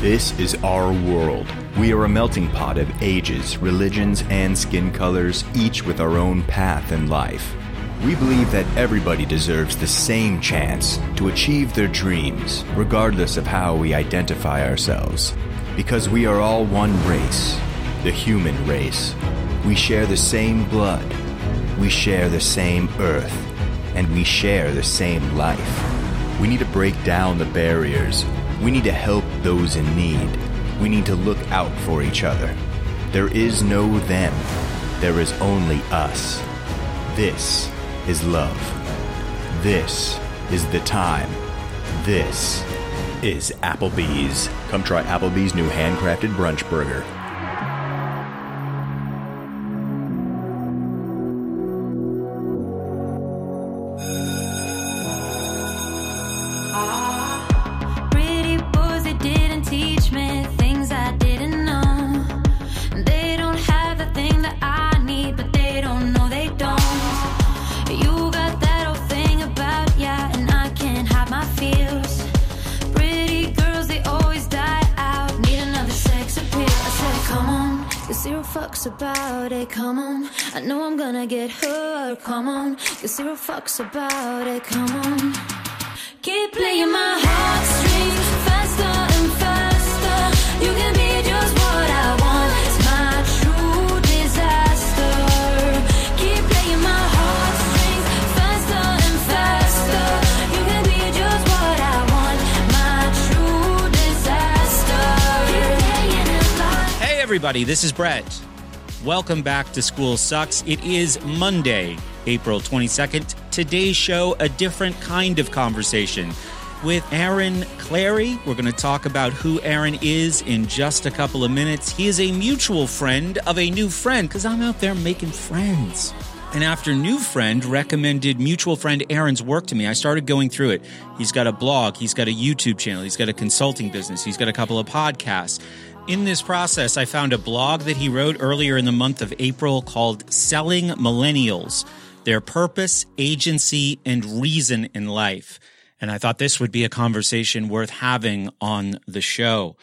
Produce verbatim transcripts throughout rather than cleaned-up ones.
This is our world. We are a melting pot of ages, religions, and skin colors, each with our own path in life. We believe that everybody deserves the same chance to achieve their dreams, regardless of how we identify ourselves. Because we are all one race, the human race. We share the same blood, we share the same earth, and we share the same life. We need to break down the barriers. We need to help those in need. We need to look out for each other. There is no them. There is only us. This is love. This is the time. This is Applebee's. Come try Applebee's new handcrafted brunch burger. About it, come on. I know I'm gonna get hurt, come on. Cause zero fucks about it, come on. Keep playing my heartstrings faster and faster. You can be just what I want. It's my true disaster. Keep playing my heartstrings faster and faster. You can be just what I want. My true disaster. Hey everybody, this is Brett. Welcome back to School Sucks. It is Monday, April twenty-second. Today's show, a different kind of conversation with Aaron Clarey. We're going to talk about who Aaron is in just a couple of minutes. He is a mutual friend of a new friend, because I'm out there making friends. And after new friend recommended mutual friend Aaron's work to me, I started going through it. He's got a blog, he's got a YouTube channel, he's got a consulting business, he's got a couple of podcasts. In this process, I found a blog that he wrote earlier in the month of April called Selling Millennials, Their Purpose, Agency, and Reason in Life. And I thought this would be a conversation worth having on the show.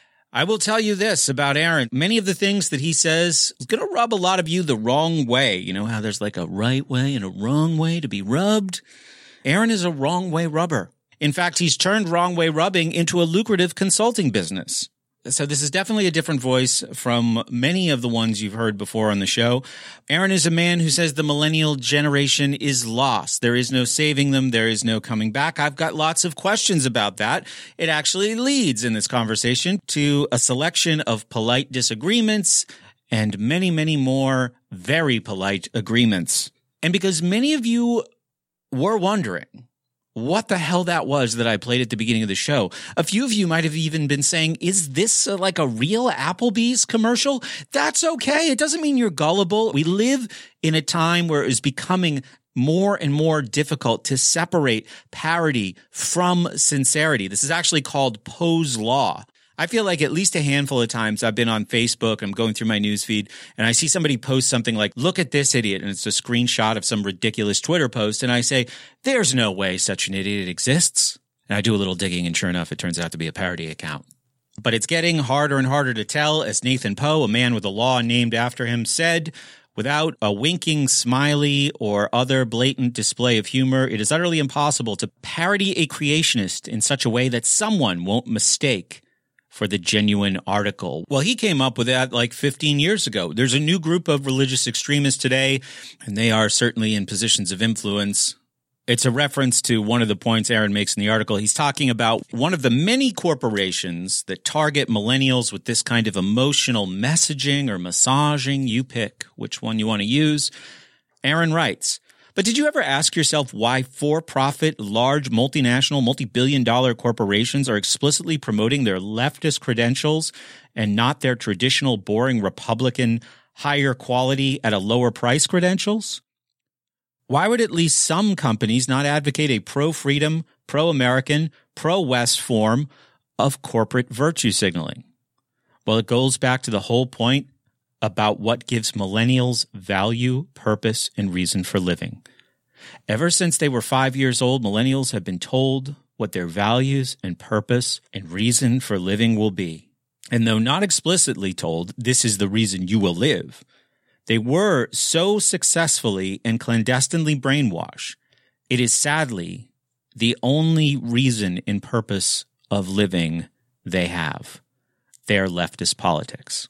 I will tell you this about Aaron. Many of the things that he says is going to rub a lot of you the wrong way. You know how there's like a right way and a wrong way to be rubbed? Aaron is a wrong way rubber. In fact, he's turned wrong way rubbing into a lucrative consulting business. So this is definitely a different voice from many of the ones you've heard before on the show. Aaron is a man who says the millennial generation is lost. There is no saving them. There is no coming back. I've got lots of questions about that. It actually leads in this conversation to a selection of polite disagreements and many, many more very polite agreements. And because many of you were wondering what the hell that was that I played at the beginning of the show. A few of you might have even been saying, is this a, like a real Applebee's commercial? That's okay. It doesn't mean you're gullible. We live in a time where it is becoming more and more difficult to separate parody from sincerity. This is actually called Poe's Law. I feel like at least a handful of times I've been on Facebook, I'm going through my newsfeed, and I see somebody post something like, look at this idiot, and it's a screenshot of some ridiculous Twitter post, and I say, there's no way such an idiot exists. And I do a little digging, and sure enough, it turns out to be a parody account. But it's getting harder and harder to tell, as Nathan Poe, a man with a law named after him, said, without a winking smiley or other blatant display of humor, it is utterly impossible to parody a creationist in such a way that someone won't mistake for the genuine article. Well, he came up with that like fifteen years ago. There's a new group of religious extremists today, and they are certainly in positions of influence. It's a reference to one of the points Aaron makes in the article. He's talking about one of the many corporations that target millennials with this kind of emotional messaging or massaging. You pick which one you want to use. Aaron writes, but did you ever ask yourself why for-profit, large, multinational, multi-billion dollar corporations are explicitly promoting their leftist credentials and not their traditional, boring, Republican, higher quality at a lower price credentials? Why would at least some companies not advocate a pro-freedom, pro-American, pro-West form of corporate virtue signaling? Well, it goes back to the whole point about what gives millennials value, purpose, and reason for living. Ever since they were five years old, millennials have been told what their values and purpose and reason for living will be. And though not explicitly told, this is the reason you will live, they were so successfully and clandestinely brainwashed, it is sadly the only reason and purpose of living they have. Their leftist politics.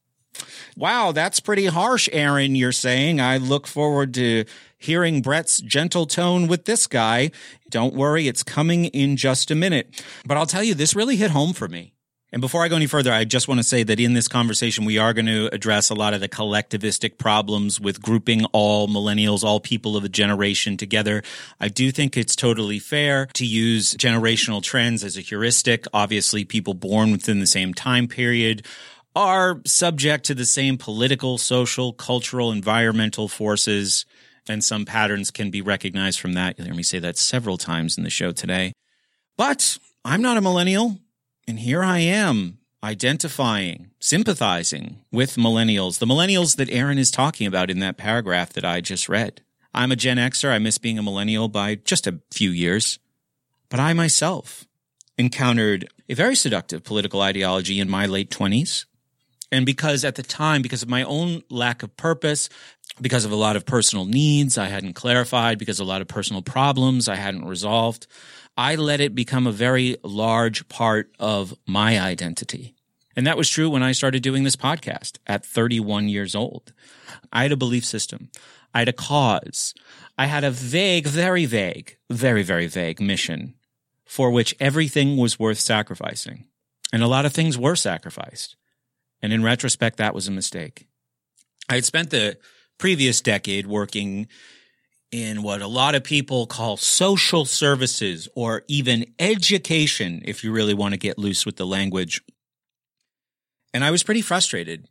Wow, that's pretty harsh, Aaron, you're saying. I look forward to hearing Brett's gentle tone with this guy. Don't worry, it's coming in just a minute. But I'll tell you, this really hit home for me. And before I go any further, I just want to say that in this conversation, we are going to address a lot of the collectivistic problems with grouping all millennials, all people of a generation together. I do think it's totally fair to use generational trends as a heuristic. Obviously, people born within the same time period are subject to the same political, social, cultural, environmental forces, and some patterns can be recognized from that. You'll hear me say that several times in the show today. But I'm not a millennial. And here I am identifying, sympathizing with millennials, the millennials that Aaron is talking about in that paragraph that I just read. I'm a Gen Xer. I miss being a millennial by just a few years. But I myself encountered a very seductive political ideology in my late twenties. And because at the time, because of my own lack of purpose, because of a lot of personal needs I hadn't clarified, because of a lot of personal problems I hadn't resolved, I let it become a very large part of my identity. And that was true when I started doing this podcast at thirty-one years old. I had a belief system. I had a cause. I had a vague, very vague, very, very vague mission for which everything was worth sacrificing. And a lot of things were sacrificed. And in retrospect, that was a mistake. I had spent the previous decade working in what a lot of people call social services or even education, if you really want to get loose with the language. And I was pretty frustrated.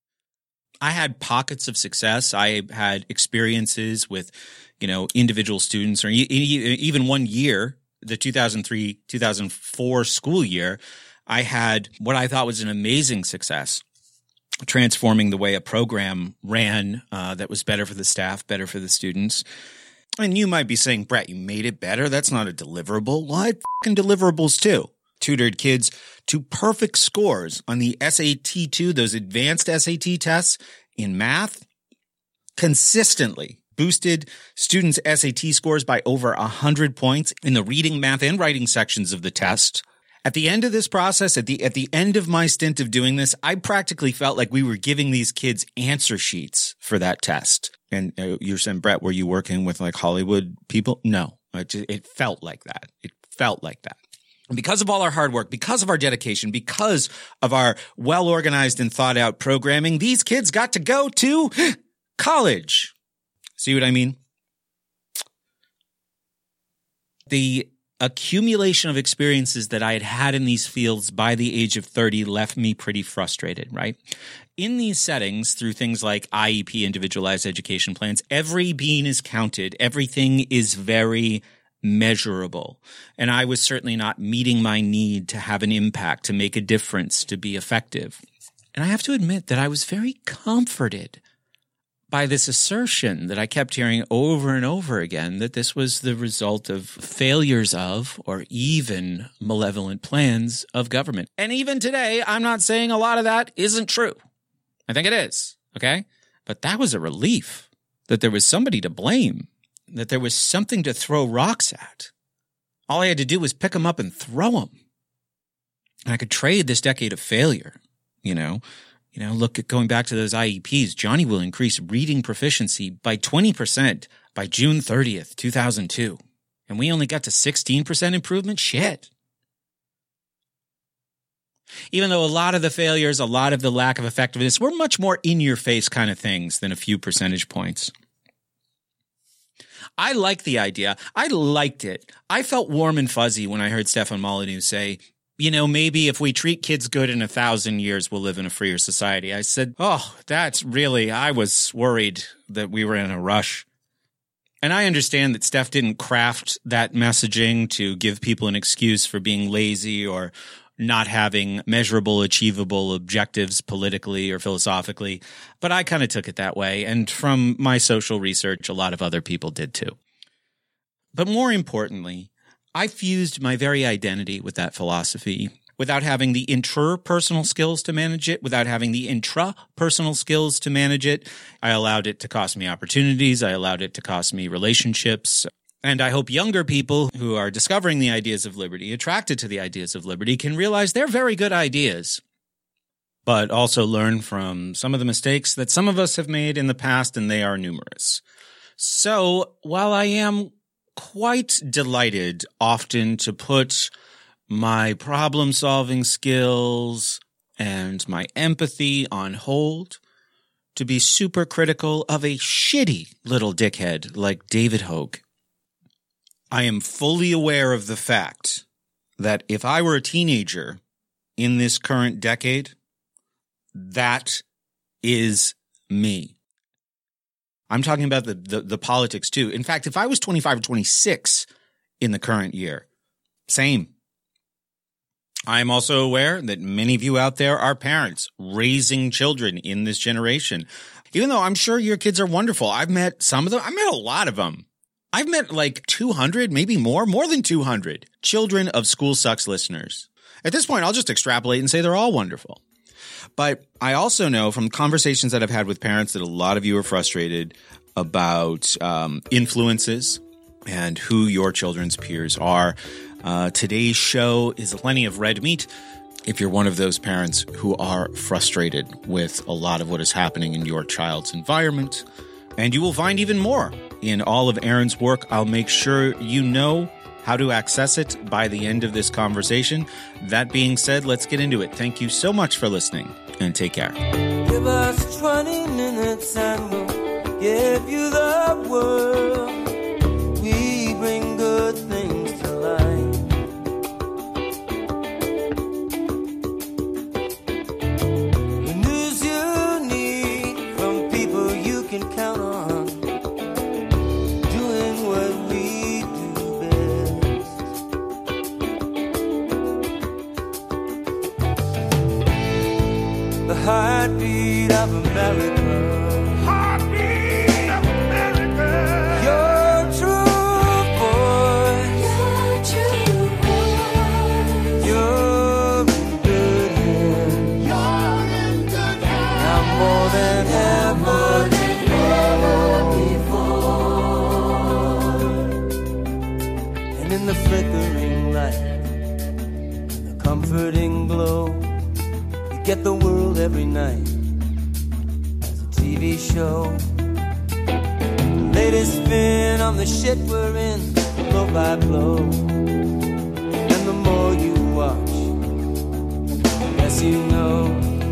I had pockets of success. I had experiences with, you know, individual students, or e- even one year, the two thousand three, two thousand four school year, I had what I thought was an amazing success, transforming the way a program ran uh, that was better for the staff, better for the students. And you might be saying, Brett, you made it better? That's not a deliverable. Well, I had fucking deliverables too. Tutored kids to perfect scores on the S A T two, those advanced S A T tests in math, consistently boosted students' S A T scores by over one hundred points in the reading, math, and writing sections of the test. At the end of this process, at the at the end of my stint of doing this, I practically felt like we were giving these kids answer sheets for that test. And uh, you're saying, Brett, were you working with like Hollywood people? No, it, just, it felt like that. It felt like that. And because of all our hard work, because of our dedication, because of our well-organized and thought-out programming, these kids got to go to college. See what I mean? The accumulation of experiences that I had had in these fields by the age of thirty left me pretty frustrated, right? In these settings, through things like I E P, individualized education plans, every bean is counted. Everything is very measurable. And I was certainly not meeting my need to have an impact, to make a difference, to be effective. And I have to admit that I was very comforted by this assertion that I kept hearing over and over again, that this was the result of failures of, or even malevolent plans of government. And even today, I'm not saying a lot of that isn't true. I think it is, okay? But that was a relief, that there was somebody to blame, that there was something to throw rocks at. All I had to do was pick them up and throw them. And I could trade this decade of failure, you know? You know, look at going back to those I E Ps. Johnny will increase reading proficiency by twenty percent by June thirtieth, two thousand two. And we only got to sixteen percent improvement? Shit. Even though a lot of the failures, a lot of the lack of effectiveness were much more in-your-face kind of things than a few percentage points. I liked the idea. I liked it. I felt warm and fuzzy when I heard Stefan Molyneux say, you know, maybe if we treat kids good in a thousand years, we'll live in a freer society. I said, oh, that's really, I was worried that we were in a rush. And I understand that Steph didn't craft that messaging to give people an excuse for being lazy or not having measurable, achievable objectives politically or philosophically. But I kind of took it that way. And from my social research, a lot of other people did too. But more importantly, I fused my very identity with that philosophy without having the interpersonal skills to manage it, without having the intrapersonal skills to manage it. I allowed it to cost me opportunities. I allowed it to cost me relationships. And I hope younger people who are discovering the ideas of liberty, attracted to the ideas of liberty, can realize they're very good ideas, but also learn from some of the mistakes that some of us have made in the past, and they are numerous. So while I am quite delighted often to put my problem-solving skills and my empathy on hold to be super critical of a shitty little dickhead like David Hogue, I am fully aware of the fact that if I were a teenager in this current decade, that is me. I'm talking about the, the, the politics too. In fact, if I was twenty-five or twenty-six in the current year, same. I'm also aware that many of you out there are parents raising children in this generation. Even though I'm sure your kids are wonderful. I've met some of them. I met a lot of them. I've met like two hundred, maybe more, more than two hundred children of School Sucks listeners. At this point, I'll just extrapolate and say they're all wonderful. But I also know from conversations that I've had with parents that a lot of you are frustrated about um, influences and who your children's peers are. Uh, today's show is plenty of red meat if you're one of those parents who are frustrated with a lot of what is happening in your child's environment. And you will find even more in all of Aaron's work. I'll make sure you know how to access it by the end of this conversation. That being said, let's get into it. Thank you so much for listening, and take care. Give us twenty minutes and we'll give you the world. We bring good things to life. The news you need from people you can count on. Doing what we do best. The heartbeat of America. Heartbeat of America. Your true voice. Your true voice. You're in good hands. You're in good hands. Now more than ever, ever before. And in the flickering light, the comforting glow, you get the world every night. T V show. The latest spin on the shit we're in, blow by blow. And the more you watch, the less you know.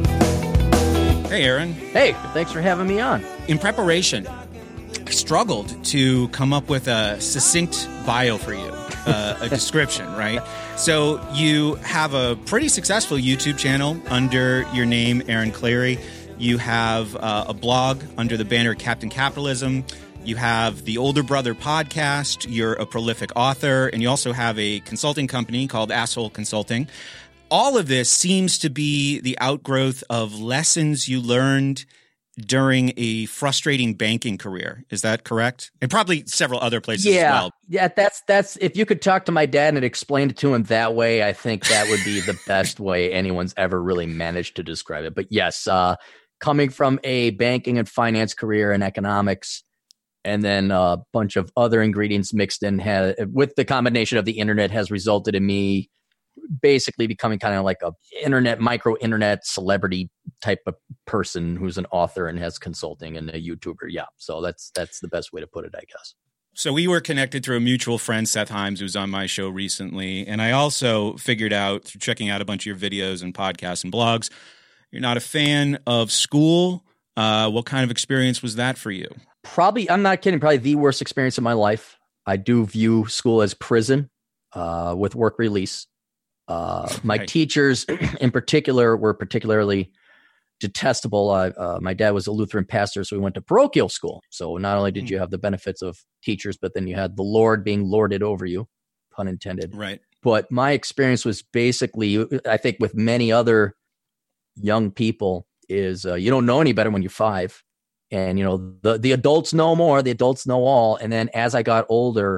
Hey, Aaron. Hey, thanks for having me on. In preparation, I struggled to come up with a succinct bio for you, uh, a description, right? So you have a pretty successful YouTube channel under your name, Aaron Clarey. You have uh, a blog under the banner Captain Capitalism. You have the Older Brother podcast. You're a prolific author. And you also have a consulting company called Asshole Consulting. All of this seems to be the outgrowth of lessons you learned during a frustrating banking career. Is that correct? And probably several other places yeah, as well. Yeah, that's that's if you could talk to my dad and explain it to him that way, I think that would be the best way anyone's ever really managed to describe it. But yes, uh, coming from a banking and finance career in economics, and then a bunch of other ingredients mixed in, has, with the combination of the internet, has resulted in me basically becoming kind of like a internet, micro internet celebrity type of person who's an author and has consulting and a YouTuber. Yeah. So that's, that's the best way to put it, I guess. So we were connected through a mutual friend, Seth Himes, who was on my show recently. And I also figured out through checking out a bunch of your videos and podcasts and blogs, you're not a fan of school. Uh, what kind of experience was that for you? Probably, I'm not kidding, probably the worst experience of my life. I do view school as prison uh, with work release. Uh, my right. teachers in particular were particularly detestable. Uh, uh, my dad was a Lutheran pastor, so we went to parochial school. So not only did mm. you have the benefits of teachers, but then you had the Lord being lorded over you, pun intended. Right. But my experience was basically, I think with many other young people, is uh, you don't know any better when you're five. And, you know, the, the adults know more, the adults know all. And then as I got older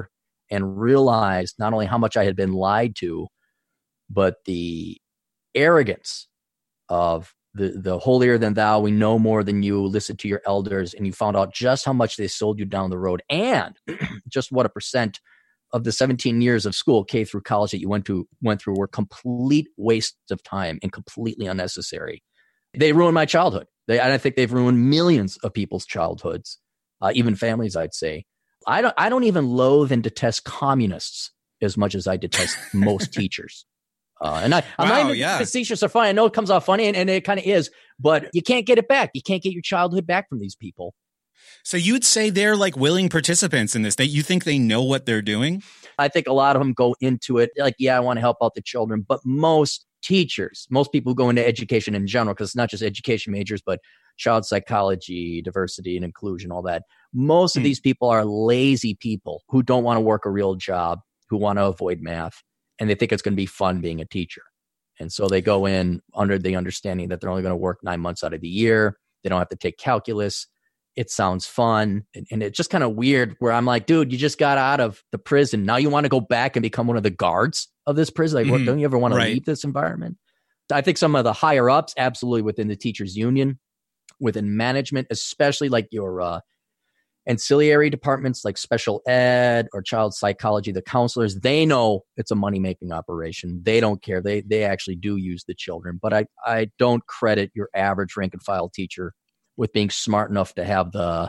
and realized not only how much I had been lied to, but the arrogance of the, the holier than thou, we know more than you, listen to your elders, and you found out just how much they sold you down the road and just what a percent of the seventeen years of school, K through college, that you went to went through were complete waste of time and completely unnecessary. They ruined my childhood. They, and I think they've ruined millions of people's childhoods, uh, even families, I'd say. I don't, I don't even loathe and detest communists as much as I detest most teachers. Uh, and I, I'm wow, not even yeah. the teachers are funny. I know it comes off funny, and, and it kind of is, but you can't get it back. You can't get your childhood back from these people. So you'd say they're like willing participants in this. That you think they know what they're doing? I think a lot of them go into it like, yeah, I want to help out the children. But most teachers, most people who go into education in general, because it's not just education majors, but child psychology, diversity and inclusion, all that. Most of mm. these people are lazy people who don't want to work a real job, who want to avoid math, and they think it's going to be fun being a teacher. And so they go in under the understanding that they're only going to work nine months out of the year. They don't have to take calculus. It sounds fun. And, and it's just kind of weird where I'm like, dude, you just got out of the prison. Now you want to go back and become one of the guards of this prison? Like, mm-hmm. what, don't you ever want right. to leave this environment? I think some of the higher ups, absolutely within the teachers union, within management, especially like your uh, ancillary departments like special ed or child psychology, the counselors, they know it's a money-making operation. They don't care. They they actually do use the children. But I, I don't credit your average rank and file teacher with being smart enough to have the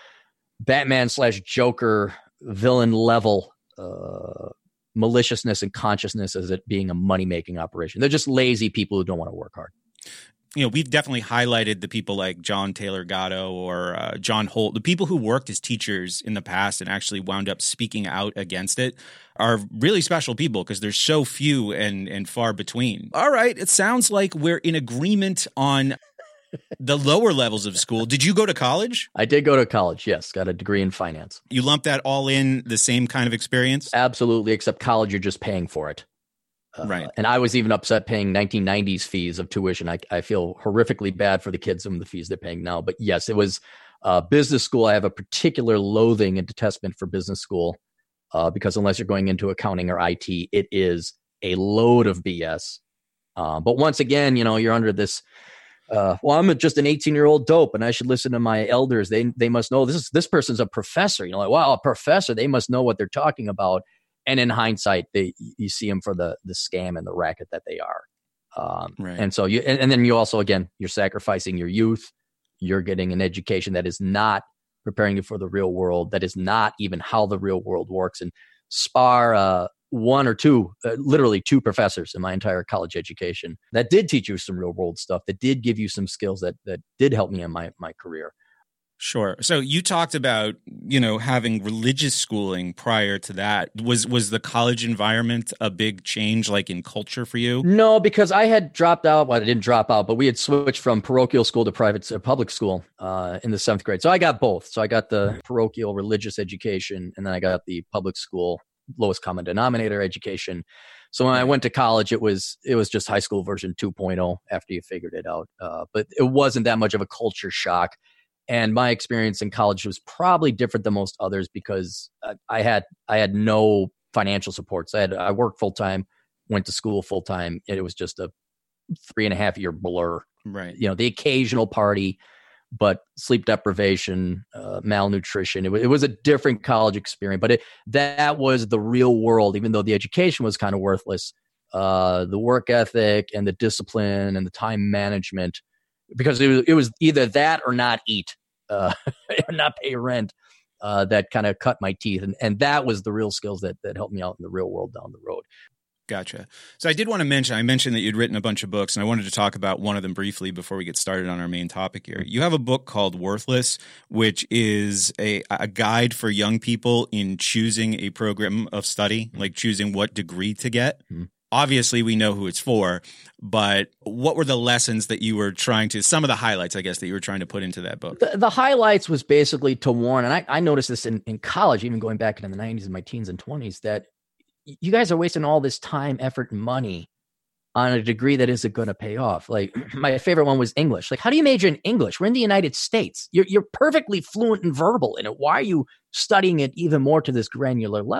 Batman slash Joker villain level uh, maliciousness and consciousness as it being a money-making operation. They're just lazy people who don't want to work hard. You know, we've definitely highlighted the people like John Taylor Gatto or uh, John Holt, the people who worked as teachers in the past and actually wound up speaking out against it are really special people because there's so few and, and far between. All right. It sounds like we're in agreement on the lower levels of school. Did you go to college? I did go to college, yes. Got a degree in finance. You lump that all in the same kind of experience? Absolutely, except college, you're just paying for it. Uh, right. And I was even upset paying nineteen nineties fees of tuition. I, I feel horrifically bad for the kids and the fees they're paying now. But yes, it was uh, business school. I have a particular loathing and detestment for business school uh, because unless you're going into accounting or I T, it is a load of B S. Uh, but once again, you know, you're under this Uh, well, I'm just an eighteen-year-old dope, and I should listen to my elders. They they must know this is this person's a professor. You know, like, wow, a professor. They must know what they're talking about. And in hindsight, they you see them for the the scam and the racket that they are. Um, right. And so you and, and then you also again you're sacrificing your youth. You're getting an education that is not preparing you for the real world. That is not even how the real world works. And spar. Uh, one or two, uh, literally two professors in my entire college education that did teach you some real world stuff, that did give you some skills that that did help me in my my career. Sure. So you talked about, you know, having religious schooling prior to that. Was was the college environment a big change, like in culture for you? No, because I had dropped out. Well, I didn't drop out, but we had switched from parochial school to private uh, public school uh, in the seventh grade. So I got both. So I got the parochial religious education, and then I got the public school lowest common denominator education. So when I went to college, it was it was just high school version two point oh after you figured it out. Uh, but it wasn't that much of a culture shock. And my experience in college was probably different than most others because I had I had no financial supports. I had I worked full time, went to school full time. It was just a three and a half year blur. Right. You know, the occasional party, but sleep deprivation, uh, malnutrition. It, w- it was a different college experience, but it, that was the real world, even though the education was kind of worthless. Uh, the work ethic and the discipline and the time management, because it was, it was either that or not eat, uh, not pay rent, uh, that kind of cut my teeth. And, and that was the real skills that, that helped me out in the real world down the road. Gotcha. So I did want to mention, I mentioned that you'd written a bunch of books, and I wanted to talk about one of them briefly before we get started on our main topic here. You have a book called Worthless, which is a, a guide for young people in choosing a program of study, like choosing what degree to get. Mm-hmm. Obviously, we know who it's for, but what were the lessons that you were trying to, some of the highlights, I guess, that you were trying to put into that book? The, the highlights was basically to warn, and I, I noticed this in, in college, even going back into the nineties and my teens and twenties, that you guys are wasting all this time, effort, and money on a degree that isn't going to pay off. Like my favorite one was English. Like, how do you major in English? We're in the United States. You're, you're perfectly fluent and verbal in it. Why are you studying it even more to this granular level?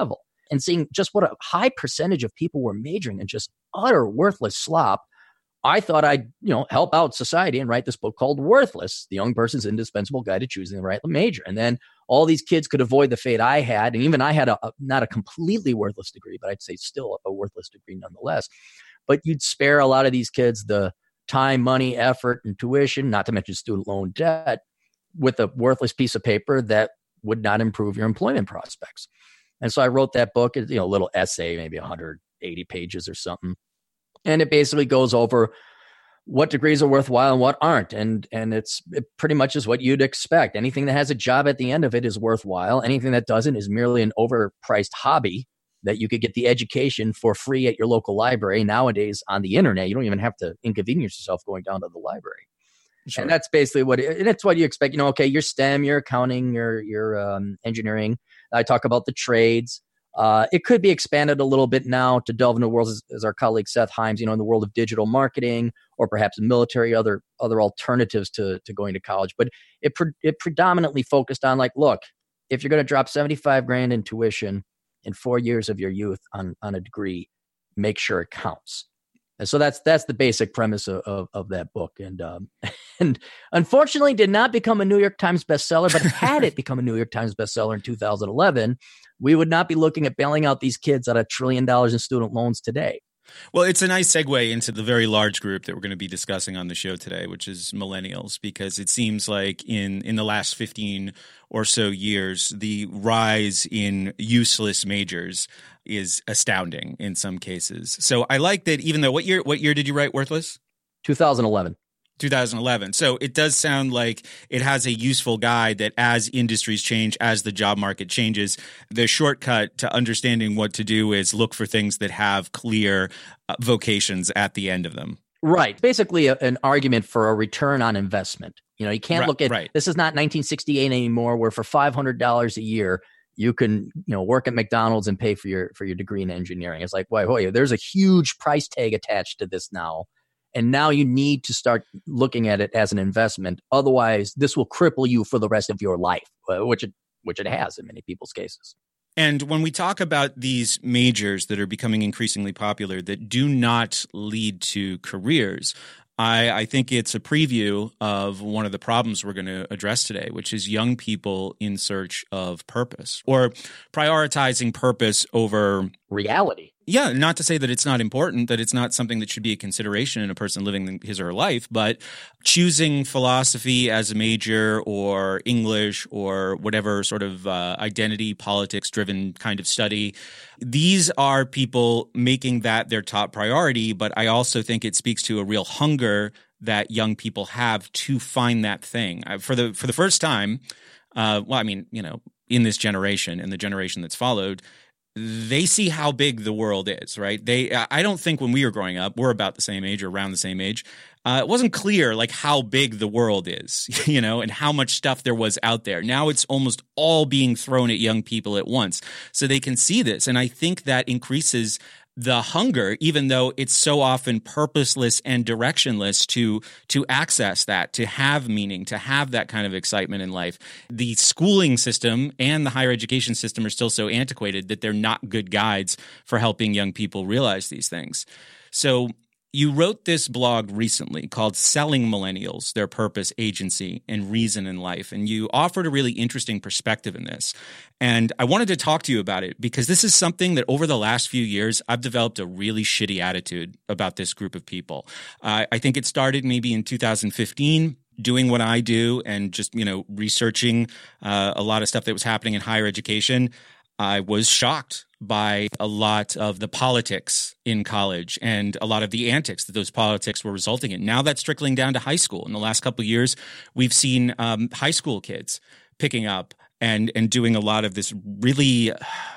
and seeing just what a high percentage of people were majoring in just utter worthless slop, I thought I'd, you know, help out society and write this book called Worthless, The Young Person's Indispensable Guide to Choosing the Right Major. And then all these kids could avoid the fate I had. And even I had a, a not a completely worthless degree, but I'd say still a worthless degree nonetheless. But you'd spare a lot of these kids the time, money, effort, and tuition, not to mention student loan debt, with a worthless piece of paper that would not improve your employment prospects. And so I wrote that book, you know, a little essay, maybe one hundred eighty pages or something. And it basically goes over what degrees are worthwhile and what aren't. And and it's it pretty much is what you'd expect. Anything that has a job at the end of it is worthwhile. Anything that doesn't is merely an overpriced hobby that you could get the education for free at your local library. Nowadays on the internet, you don't even have to inconvenience yourself going down to the library. Sure. And that's basically what it, and that's what you expect. You know, okay, your STEM, your accounting, your your um, engineering. I talk about the trades. Uh, it could be expanded a little bit now to delve into worlds, as, as our colleague Seth Himes, you know, in the world of digital marketing or perhaps military, other other alternatives to to going to college. But it pre- it predominantly focused on like, look, if you're going to drop seventy-five grand in tuition in four years of your youth on on a degree, make sure it counts. And so that's that's the basic premise of, of, of that book. And um, and unfortunately did not become a New York Times bestseller, but had it become a New York Times bestseller in two thousand eleven, we would not be looking at bailing out these kids out of a trillion dollars in student loans today. Well, it's a nice segue into the very large group that we're going to be discussing on the show today, which is millennials, because it seems like in, in the last fifteen or so years, the rise in useless majors is astounding in some cases. So I like that. Even though what year what year did you write Worthless? two thousand eleven. two thousand eleven. So it does sound like it has a useful guide that as industries change, as the job market changes, the shortcut to understanding what to do is look for things that have clear uh, vocations at the end of them. Right. Basically a, an argument for a return on investment. You know, you can't right, look at, right. This is not nineteen sixty-eight anymore, where for five hundred dollars a year, you can, you know, work at McDonald's and pay for your, for your degree in engineering. It's like, wait, wait, there's a huge price tag attached to this now. And now you need to start looking at it as an investment. Otherwise, this will cripple you for the rest of your life, which it, which it has in many people's cases. And when we talk about these majors that are becoming increasingly popular that do not lead to careers, I, I think it's a preview of one of the problems we're going to address today, which is young people in search of purpose or prioritizing purpose over reality. Yeah, not to say that it's not important, that it's not something that should be a consideration in a person living his or her life, but choosing philosophy as a major or English or whatever sort of uh, identity, politics-driven kind of study, these are people making that their top priority, but I also think it speaks to a real hunger that young people have to find that thing. Uh, for the for the first time, uh, well, I mean, you know, in this generation and the generation that's followed, they see how big the world is, right? They, I don't think when we were growing up, we're about the same age or around the same age. Uh, it wasn't clear like how big the world is, you know, and how much stuff there was out there. Now it's almost all being thrown at young people at once, so they can see this. And I think that increases the hunger, even though it's so often purposeless and directionless to to access that, to have meaning, to have that kind of excitement in life. The schooling system and the higher education system are still so antiquated that they're not good guides for helping young people realize these things. So you wrote this blog recently called Selling Millennials, Their Purpose, Agency, and Reason in Life. And you offered a really interesting perspective in this. And I wanted to talk to you about it because this is something that over the last few years, I've developed a really shitty attitude about this group of people. Uh, I think it started maybe in two thousand fifteen. Doing what I do and just, you know, researching uh, a lot of stuff that was happening in higher education. I was shocked by a lot of the politics in college and a lot of the antics that those politics were resulting in. Now that's trickling down to high school. In the last couple of years, we've seen um, high school kids picking up and and doing a lot of this really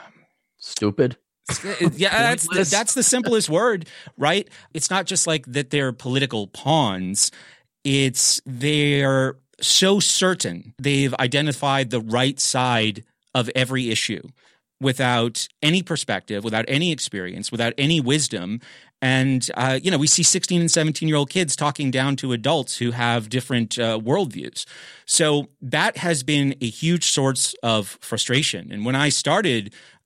stupid. Yeah, that's the, that's the simplest word, right? It's not just like that they're political pawns. It's they're so certain they've identified the right side of every issue without any perspective, without any experience, without any wisdom. And, uh, you know, we see sixteen and seventeen-year-old kids talking down to adults who have different uh, worldviews. So that has been a huge source of frustration. And when I started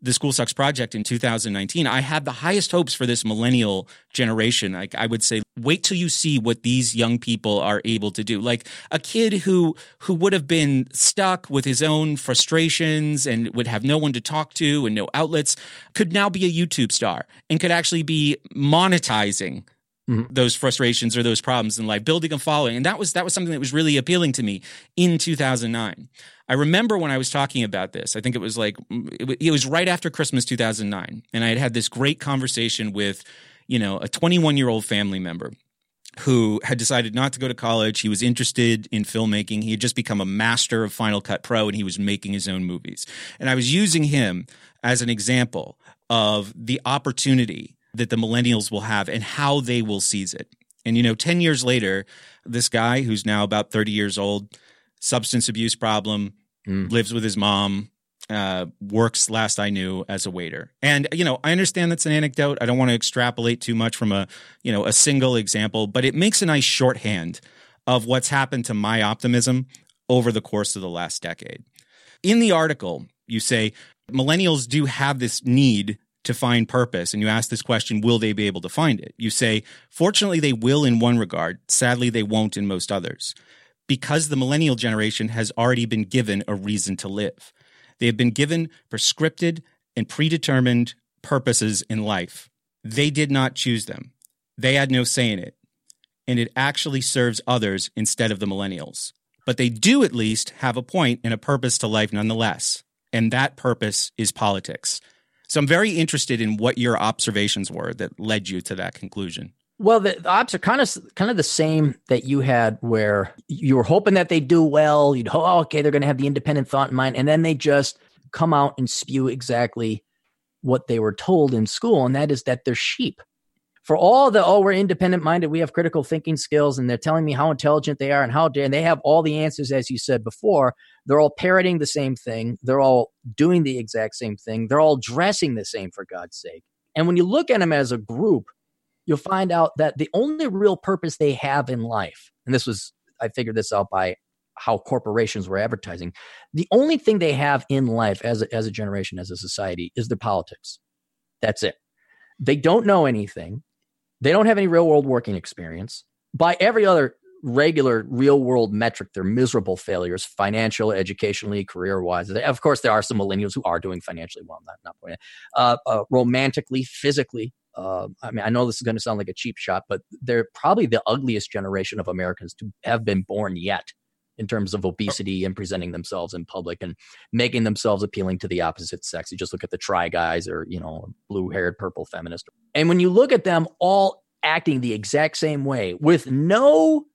the School Sucks project in two thousand nineteen, I had the highest hopes for this millennial generation. Like I would say, wait till you see what these young people are able to do. Like a kid who who would have been stuck with his own frustrations and would have no one to talk to and no outlets could now be a YouTube star and could actually be monetizing Mm-hmm. those frustrations or those problems in life, building a following. And that was that was something that was really appealing to me in two thousand nine. I remember when I was talking about this, I think it was like, it, it was right after Christmas two thousand nine. And I had had this great conversation with, you know, a twenty-one-year-old family member who had decided not to go to college. He was interested in filmmaking. He had just become a master of Final Cut Pro and he was making his own movies. And I was using him as an example of the opportunity that the millennials will have and how they will seize it. And, you know, ten years later, this guy who's now about thirty years old, substance abuse problem, mm. lives with his mom, uh, works, last I knew, as a waiter. And, you know, I understand that's an anecdote. I don't want to extrapolate too much from a, you know, a single example, but it makes a nice shorthand of what's happened to my optimism over the course of the last decade. In the article, you say millennials do have this need to find purpose. And you ask this question, will they be able to find it? You say, fortunately, they will in one regard. Sadly, they won't in most others. Because the millennial generation has already been given a reason to live. They have been given prescripted and predetermined purposes in life. They did not choose them. They had no say in it. And it actually serves others instead of the millennials. But they do at least have a point and a purpose to life nonetheless. And that purpose is politics. So I'm very interested in what your observations were that led you to that conclusion. Well, the, the odds are kind of kind of the same that you had, where you were hoping that they do well. You'd hope, oh, okay, they're going to have the independent thought in mind, and then they just come out and spew exactly what they were told in school, and that is that they're sheep. For all the, oh, we're independent minded, we have critical thinking skills, and they're telling me how intelligent they are and how dare, and they have all the answers, as you said before. They're all parroting the same thing. They're all doing the exact same thing. They're all dressing the same, for God's sake. And when you look at them as a group, you'll find out that the only real purpose they have in life, and this was, I figured this out by how corporations were advertising, the only thing they have in life as a, as a generation, as a society, is their politics. That's it. They don't know anything. They don't have any real world working experience. By every other regular real world metric, they're miserable failures, financial, educationally, career wise. Of course, there are some millennials who are doing financially well. Not, not pointing uh, uh, romantically, physically. Uh, I mean, I know this is going to sound like a cheap shot, but they're probably the ugliest generation of Americans to have been born yet in terms of obesity and presenting themselves in public and making themselves appealing to the opposite sex. You just look at the Try Guys or, you know, blue-haired purple feminist. And when you look at them all acting the exact same way with no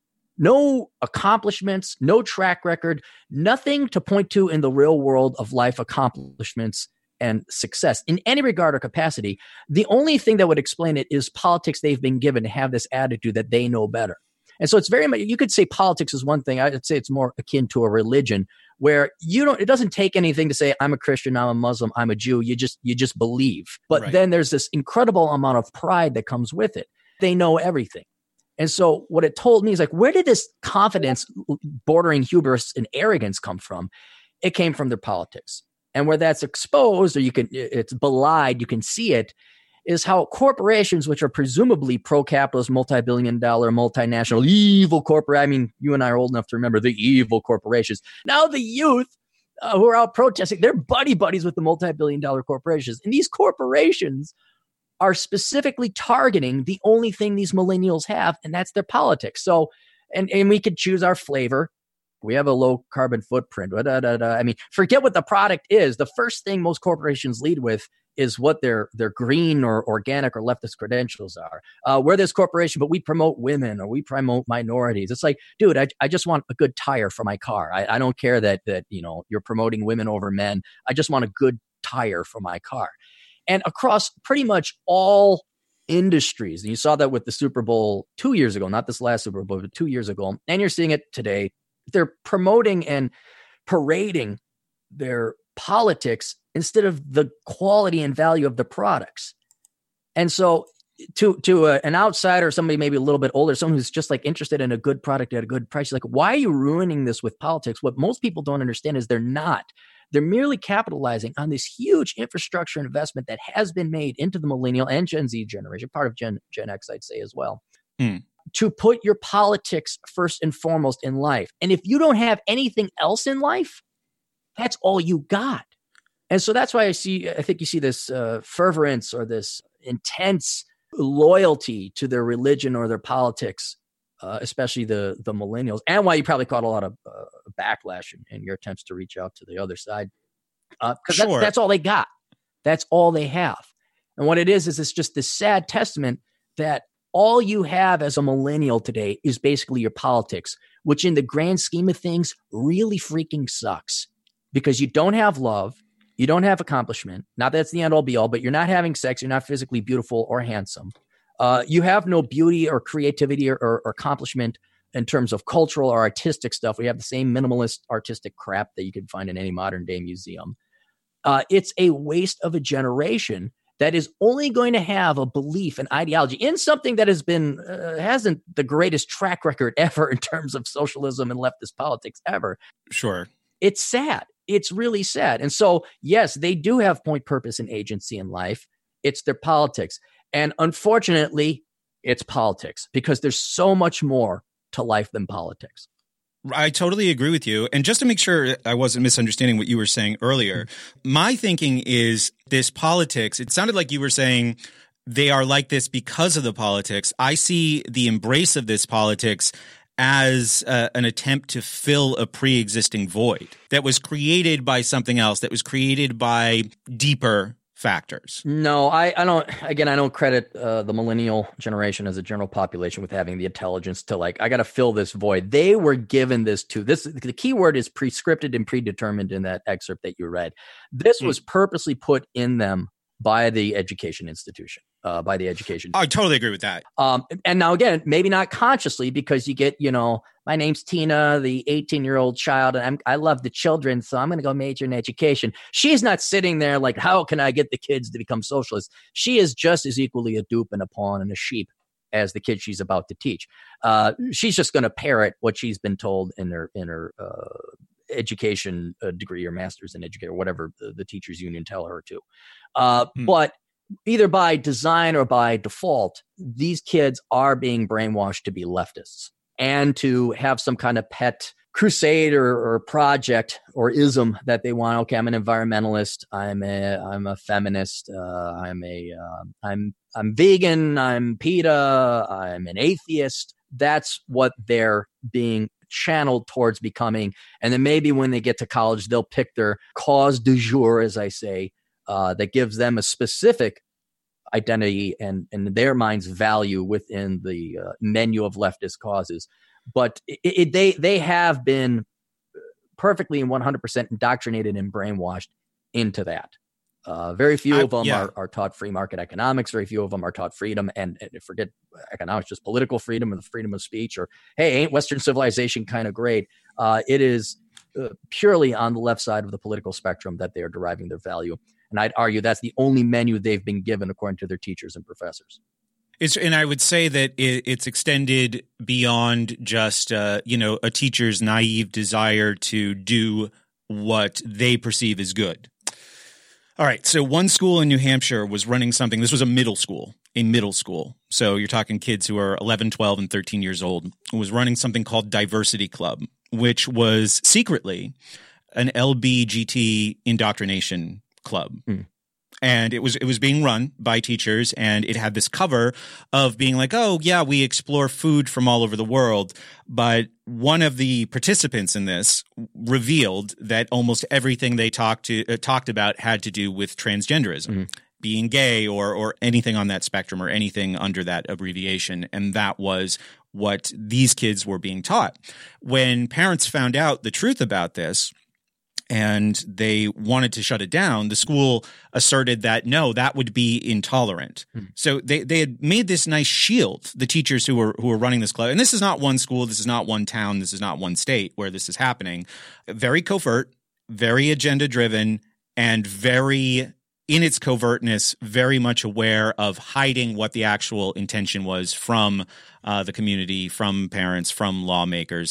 no accomplishments, no track record, nothing to point to in the real world of life accomplishments and success in any regard or capacity, the only thing that would explain it is politics they've been given to have this attitude that they know better. And so it's very much, you could say politics is one thing. I'd say it's more akin to a religion where you don't, it doesn't take anything to say, I'm a Christian, I'm a Muslim, I'm a Jew. You just, you just believe. But right. Then there's this incredible amount of pride that comes with it. They know everything. And so what it told me is like, where did this confidence bordering hubris and arrogance come from? It came from their politics. And where that's exposed, or you can, it's belied, you can see it, is how corporations, which are presumably pro-capitalist, multi-billion dollar, multinational, evil corporate. I mean, you and I are old enough to remember the evil corporations. Now the youth uh, who are out protesting, they're buddy buddies with the multi-billion dollar corporations. And these corporations are specifically targeting the only thing these millennials have, and that's their politics. So, and, and we could choose our flavor. We have a low carbon footprint. Da, da, da. I mean, forget what the product is. The first thing most corporations lead with is what their their green or organic or leftist credentials are. Uh, we're this corporation, but we promote women or we promote minorities. It's like, dude, I, I just want a good tire for my car. I, I don't care that that you know you're promoting women over men. I just want a good tire for my car. And across pretty much all industries, and you saw that with the Super Bowl two years ago, not this last Super Bowl, but two years ago, and you're seeing it today. They're promoting and parading their politics instead of the quality and value of the products. And so to to a, an outsider, somebody maybe a little bit older, someone who's just like interested in a good product at a good price, like, why are you ruining this with politics? What most people don't understand is they're not. They're merely capitalizing on this huge infrastructure investment that has been made into the millennial and Gen Z generation, part of Gen, Gen X, I'd say as well, mm. to put your politics first and foremost in life. And if you don't have anything else in life, that's all you got. And so that's why I see, I think you see this uh, fervorance or this intense loyalty to their religion or their politics, uh, especially the the millennials, and why you probably caught a lot of uh, backlash in, in your attempts to reach out to the other side. Because uh, sure. that's, that's all they got. That's all they have. And what it is, is it's just this sad testament that all you have as a millennial today is basically your politics, which in the grand scheme of things really freaking sucks because you don't have love. You don't have accomplishment. Not that it's the end all be all, but you're not having sex. You're not physically beautiful or handsome. Uh, you have no beauty or creativity or, or, or accomplishment in terms of cultural or artistic stuff. We have the same minimalist artistic crap that you can find in any modern day museum. Uh, it's a waste of a generation that is only going to have a belief and ideology in something that has been, uh, hasn't the greatest track record ever in terms of socialism and leftist politics ever. Sure. It's sad. It's really sad. And so, yes, they do have point, purpose, and agency in life. It's their politics. And unfortunately, it's politics because there's so much more to life than politics. I totally agree with you. And just to make sure I wasn't misunderstanding what you were saying earlier, my thinking is this politics, it sounded like you were saying they are like this because of the politics. I see the embrace of this politics as uh, an attempt to fill a pre-existing void that was created by something else, that was created by deeper factors. No, I, I don't, again, I don't credit uh, the millennial generation as a general population with having the intelligence to like, I got to fill this void. They were given this to this. The key word is prescripted and predetermined in that excerpt that you read. This mm. was purposely put in them by the education institution, uh, by the education. I totally agree with that. Um, and now, again, maybe not consciously because you get, you know, my name's Tina, the eighteen-year-old child, and I'm, I love the children, so I'm going to go major in education. She's not sitting there like, how can I get the kids to become socialists? She is just as equally a dupe and a pawn and a sheep as the kid she's about to teach. Uh, she's just going to parrot what she's been told in her in her uh, education uh, degree or master's in education or whatever the, the teachers union tell her to. Uh, hmm. But either by design or by default, these kids are being brainwashed to be leftists and to have some kind of pet crusade or, or project or ism that they want. Okay, I'm an environmentalist. I'm a I'm a feminist. Uh, I'm a uh, I'm I'm vegan. I'm PETA. I'm an atheist. That's what they're being channeled towards becoming. And then maybe when they get to college, they'll pick their cause du jour, as I say, uh, that gives them a specific identity and, in their mind's value within the uh, menu of leftist causes. But it, it, they they have been perfectly and one hundred percent indoctrinated and brainwashed into that. Uh, very few I, of them yeah. are, are taught free market economics. Very few of them are taught freedom and, and forget economics, just political freedom and the freedom of speech, or, hey, ain't Western civilization kind of great? Uh, it is uh, purely on the left side of the political spectrum that they are deriving their value. And I'd argue that's the only menu they've been given according to their teachers and professors. It's, and I would say that it, it's extended beyond just, uh, you know, a teacher's naive desire to do what they perceive as good. All right. So one school in New Hampshire was running something. This was a middle school, a middle school. So you're talking kids who are eleven, twelve, and thirteen years old. It was running something called Diversity Club, which was secretly an L B G T indoctrination club. Mm. And it was it was being run by teachers, and it had this cover of being like, oh, yeah, we explore food from all over the world. But one of the participants in this revealed that almost everything they talked to uh, talked about had to do with transgenderism, mm-hmm. being gay or or anything on that spectrum or anything under that abbreviation. And that was what these kids were being taught. When parents found out the truth about this, and they wanted to shut it down, the school asserted that, no, that would be intolerant. Mm. So they, they had made this nice shield, the teachers who were who were running this club. And this is not one school, this is not one town, this is not one state where this is happening. Very covert, very agenda-driven, and very, in its covertness, very much aware of hiding what the actual intention was from uh, the community, from parents, from lawmakers.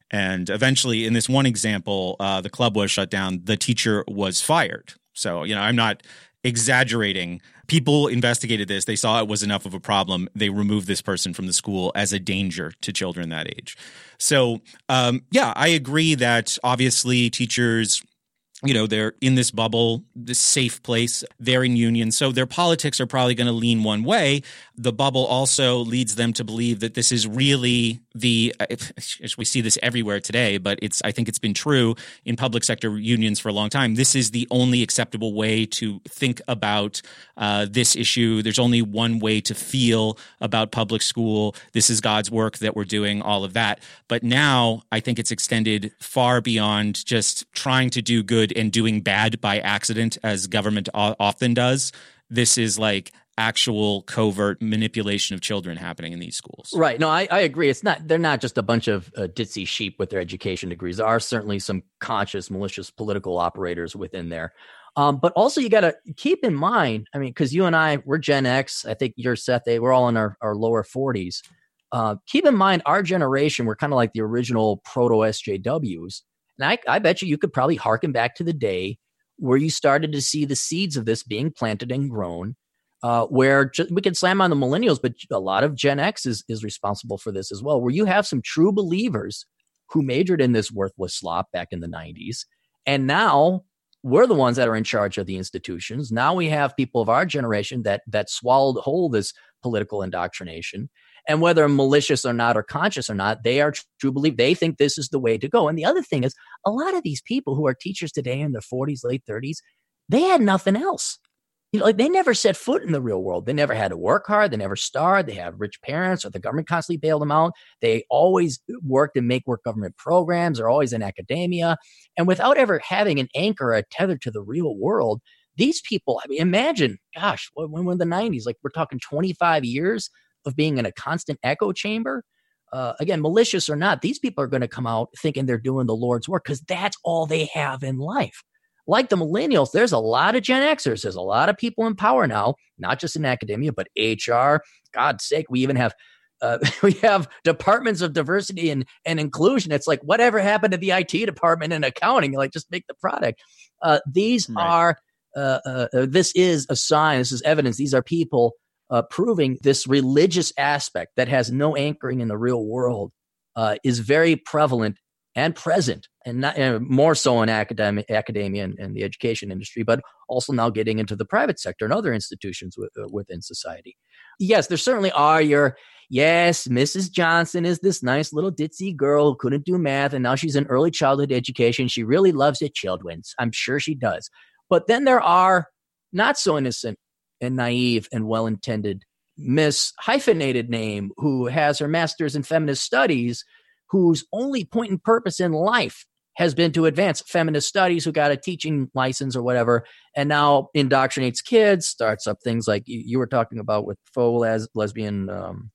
And eventually, in this one example, uh, the club was shut down. The teacher was fired. So, you know, I'm not exaggerating. People investigated this. They saw it was enough of a problem. They removed this person from the school as a danger to children that age. So, um, yeah, I agree that obviously teachers, you know, they're in this bubble, this safe place. They're in union. So their politics are probably going to lean one way. The bubble also leads them to believe that this is really the – we see this everywhere today, but it's I think it's been true in public sector unions for a long time. This is the only acceptable way to think about uh, this issue. There's only one way to feel about public school. This is God's work that we're doing, all of that. But now I think it's extended far beyond just trying to do good and doing bad by accident, as government o- often does. This is like actual covert manipulation of children happening in these schools. Right. No, I, I agree. It's not, they're not just a bunch of uh, ditzy sheep with their education degrees. There are certainly some conscious, malicious political operators within there. Um, but also you got to keep in mind, I mean, because you and I, we're Gen X. I think you're Seth, they, we're all in our, our lower forties. Uh, keep in mind, our generation, we're kind of like the original proto-S J Ws. And I, I bet you you could probably harken back to the day where you started to see the seeds of this being planted and grown, uh, where just, we can slam on the millennials, but a lot of Gen X is, is responsible for this as well, where you have some true believers who majored in this worthless slop back in the nineties. And now we're the ones that are in charge of the institutions. Now we have people of our generation that that swallowed whole this political indoctrination. And whether malicious or not, or conscious or not, they are true believe. They think this is the way to go. And the other thing is, a lot of these people who are teachers today in their forties, late thirties, they had nothing else. You know, like they never set foot in the real world. They never had to work hard. They never starved. They have rich parents, or the government constantly bailed them out. They always worked in make work government programs. They're always in academia. And without ever having an anchor, a tether to the real world, these people, I mean, imagine, gosh, when we're in the nineties, like we're talking twenty-five years of being in a constant echo chamber. Uh, again, malicious or not, these people are going to come out thinking they're doing the Lord's work because that's all they have in life. Like the millennials, there's a lot of Gen Xers. There's a lot of people in power now, not just in academia, but H R. God's sake, we even have uh, we have departments of diversity and, and inclusion. It's like whatever happened to the I T department and accounting? Like just make the product. Uh, these right. are uh, uh, this is a sign. This is evidence. These are people Uh, proving this religious aspect that has no anchoring in the real world uh, is very prevalent and present, and not uh, more so in academia, academia and, and the education industry, but also now getting into the private sector and other institutions with, uh, within society. Yes, there certainly are your, yes, Missus Johnson is this nice little ditzy girl who couldn't do math, and now she's in early childhood education. She really loves the children's. I'm sure she does. But then there are not so innocent and naive and well-intended Miss hyphenated name who has her master's in feminist studies, whose only point and purpose in life has been to advance feminist studies, who got a teaching license or whatever, and now indoctrinates kids, starts up things like you, you were talking about with faux les, lesbian um,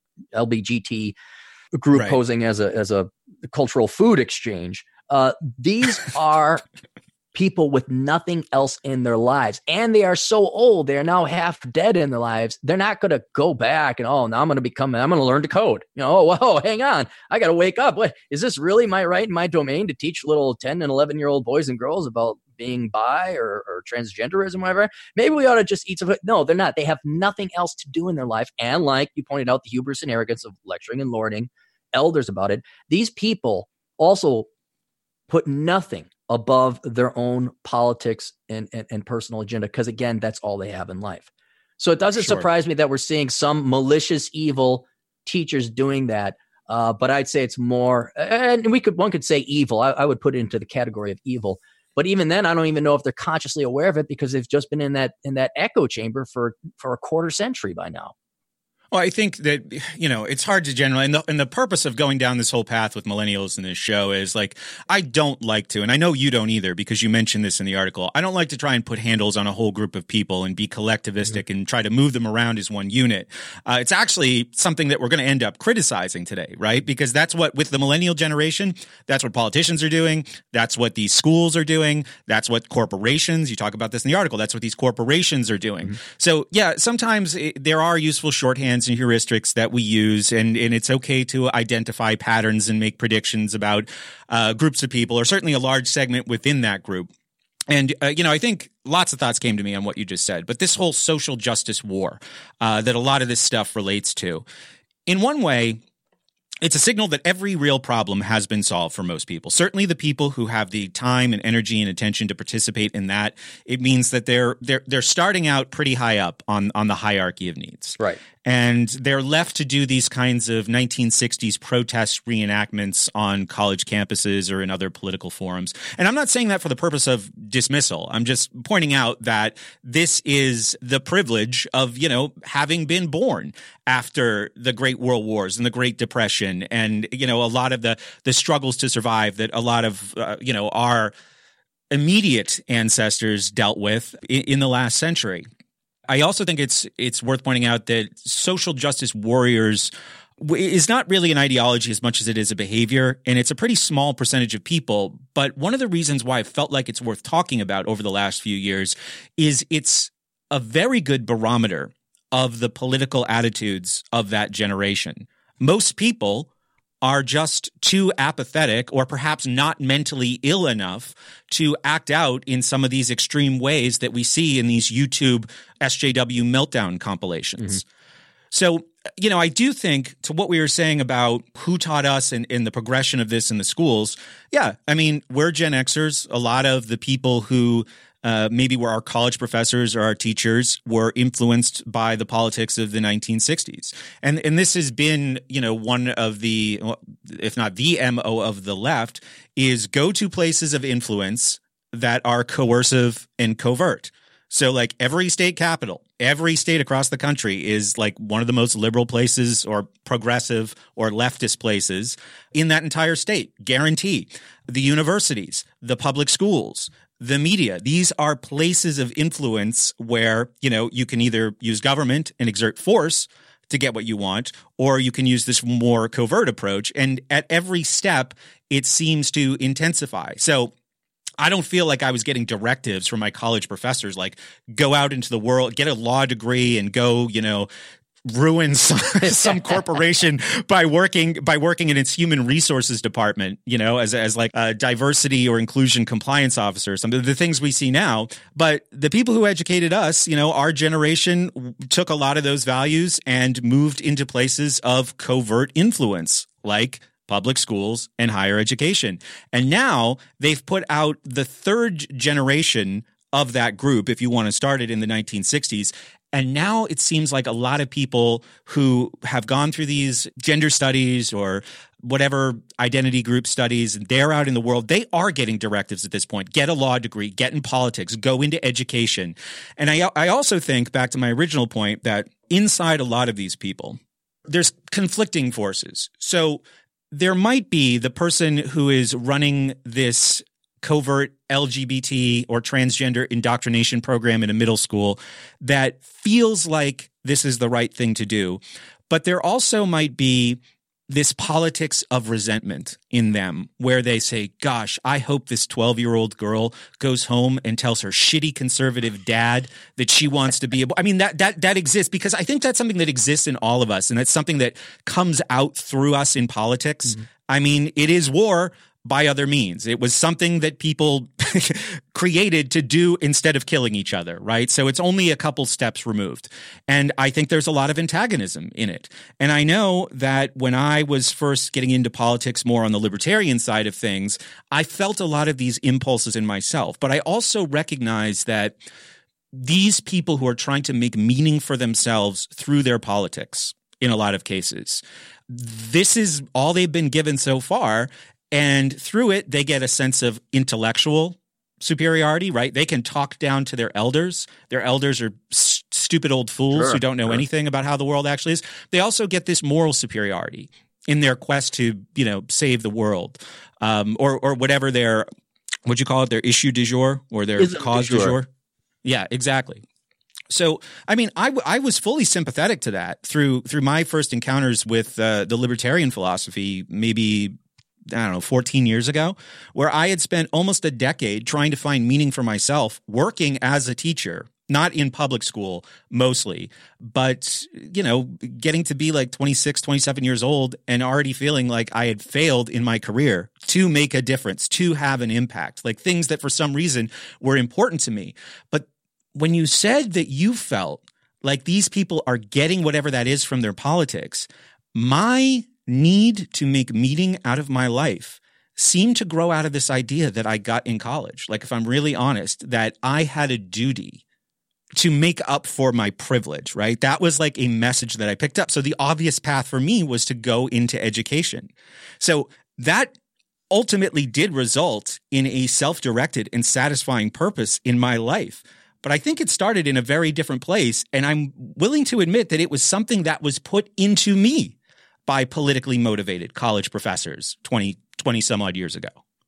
L B G T group right. posing as a as a cultural food exchange. Uh, these are people with nothing else in their lives. And they are so old, they're now half dead in their lives. They're not going to go back and, oh, now I'm going to become, I'm going to learn to code. You know, oh, whoa, hang on. I got to wake up. What, is this really my right in my domain to teach little ten and eleven year old boys and girls about being bi or, or transgenderism, whatever? Maybe we ought to just eat some. No, they're not. They have nothing else to do in their life. And like you pointed out, the hubris and arrogance of lecturing and lording elders about it. These people also put nothing above their own politics and, and, and personal agenda, because, again, that's all they have in life. So it doesn't sure. surprise me that we're seeing some malicious, evil teachers doing that. Uh, but I'd say it's more, and we could one could say evil. I, I would put it into the category of evil. But even then, I don't even know if they're consciously aware of it, because they've just been in that in that echo chamber for for a quarter century by now. Well, I think that, you know, it's hard to generalize. And the, and the purpose of going down this whole path with millennials in this show is, like, I don't like to, and I know you don't either, because you mentioned this in the article, I don't like to try and put handles on a whole group of people and be collectivistic mm-hmm. and try to move them around as one unit. Uh, it's actually something that we're going to end up criticizing today, right? Because that's what, with the millennial generation, that's what politicians are doing. That's what these schools are doing. That's what corporations, you talk about this in the article, that's what these corporations are doing. Mm-hmm. So, yeah, sometimes it, there are useful shorthands measurements and heuristics that we use, and, and it's okay to identify patterns and make predictions about uh, groups of people, or certainly a large segment within that group. And, uh, you know, I think lots of thoughts came to me on what you just said, but this whole social justice war uh, that a lot of this stuff relates to, in one way, it's a signal that every real problem has been solved for most people. Certainly the people who have the time and energy and attention to participate in that, it means that they're they're they're starting out pretty high up on, on the hierarchy of needs. Right. And they're left to do these kinds of nineteen sixties protest reenactments on college campuses or in other political forums. And I'm not saying that for the purpose of dismissal. I'm just pointing out that this is the privilege of, you know, having been born after the Great World Wars and the Great Depression and, you know, a lot of the, the struggles to survive that a lot of, uh, you know, our immediate ancestors dealt with in, in the last century. I also think it's it's worth pointing out that social justice warriors is not really an ideology as much as it is a behavior, and it's a pretty small percentage of people. But one of the reasons why I felt like it's worth talking about over the last few years is it's a very good barometer of the political attitudes of that generation. Most people are just too apathetic or perhaps not mentally ill enough to act out in some of these extreme ways that we see in these YouTube S J W meltdown compilations. Mm-hmm. So, you know, I do think to what we were saying about who taught us and, and the progression of this in the schools, yeah, I mean, we're Gen Xers. A lot of the people who Uh, maybe were our college professors or our teachers were influenced by the politics of the nineteen sixties. And and this has been, you know, one of the, if not the M O of the left, is go to places of influence that are coercive and covert. So like every state capital, every state across the country is like one of the most liberal places or progressive or leftist places in that entire state. Guarantee. The universities, the public schools, the media, these are places of influence where, you know, you can either use government and exert force to get what you want, or you can use this more covert approach. And at every step, it seems to intensify. So I don't feel like I was getting directives from my college professors, like go out into the world, get a law degree and go, you know, ruin some, some corporation by working by working in its human resources department, you know, as as like a diversity or inclusion compliance officer, some of the things we see now. But the people who educated us, you know, our generation took a lot of those values and moved into places of covert influence, like public schools and higher education. And now they've put out the third generation of that group, if you want to start it in the nineteen sixties. And now it seems like a lot of people who have gone through these gender studies or whatever identity group studies, they're out in the world, they are getting directives at this point. Get a law degree, get in politics, go into education. And I, I also think, back to my original point, that inside a lot of these people, there's conflicting forces. So there might be the person who is running this covert L G B T or transgender indoctrination program in a middle school that feels like this is the right thing to do. But there also might be this politics of resentment in them where they say, gosh, I hope this twelve-year-old girl goes home and tells her shitty conservative dad that she wants to be able. I mean, that that that exists because I think that's something that exists in all of us, and that's something that comes out through us in politics. Mm-hmm. I mean, it is war by other means. It was something that people created to do instead of killing each other, right? So it's only a couple steps removed. And I think there's a lot of antagonism in it. And I know that when I was first getting into politics more on the libertarian side of things, I felt a lot of these impulses in myself. But I also recognize that these people who are trying to make meaning for themselves through their politics, in a lot of cases, this is all they've been given so far. And through it, they get a sense of intellectual superiority, right? They can talk down to their elders. Their elders are st- stupid old fools sure, who don't know sure. anything about how the world actually is. They also get this moral superiority in their quest to, you know, save the world, um, or or whatever their, what'd you call it, their issue du jour or their Isn't cause du jour. du jour. Yeah, exactly. So, I mean, I, w- I was fully sympathetic to that through through my first encounters with uh, the libertarian philosophy, maybe I don't know, fourteen years ago, where I had spent almost a decade trying to find meaning for myself, working as a teacher, not in public school mostly, but, you know, getting to be like twenty-six, twenty-seven years old and already feeling like I had failed in my career to make a difference, to have an impact, like things that for some reason were important to me. But when you said that you felt like these people are getting whatever that is from their politics, my need to make meaning out of my life seemed to grow out of this idea that I got in college. Like, if I'm really honest, that I had a duty to make up for my privilege, right? That was like a message that I picked up. So the obvious path for me was to go into education. So that ultimately did result in a self-directed and satisfying purpose in my life. But I think it started in a very different place. And I'm willing to admit that it was something that was put into me by politically motivated college professors twenty, twenty some odd years ago.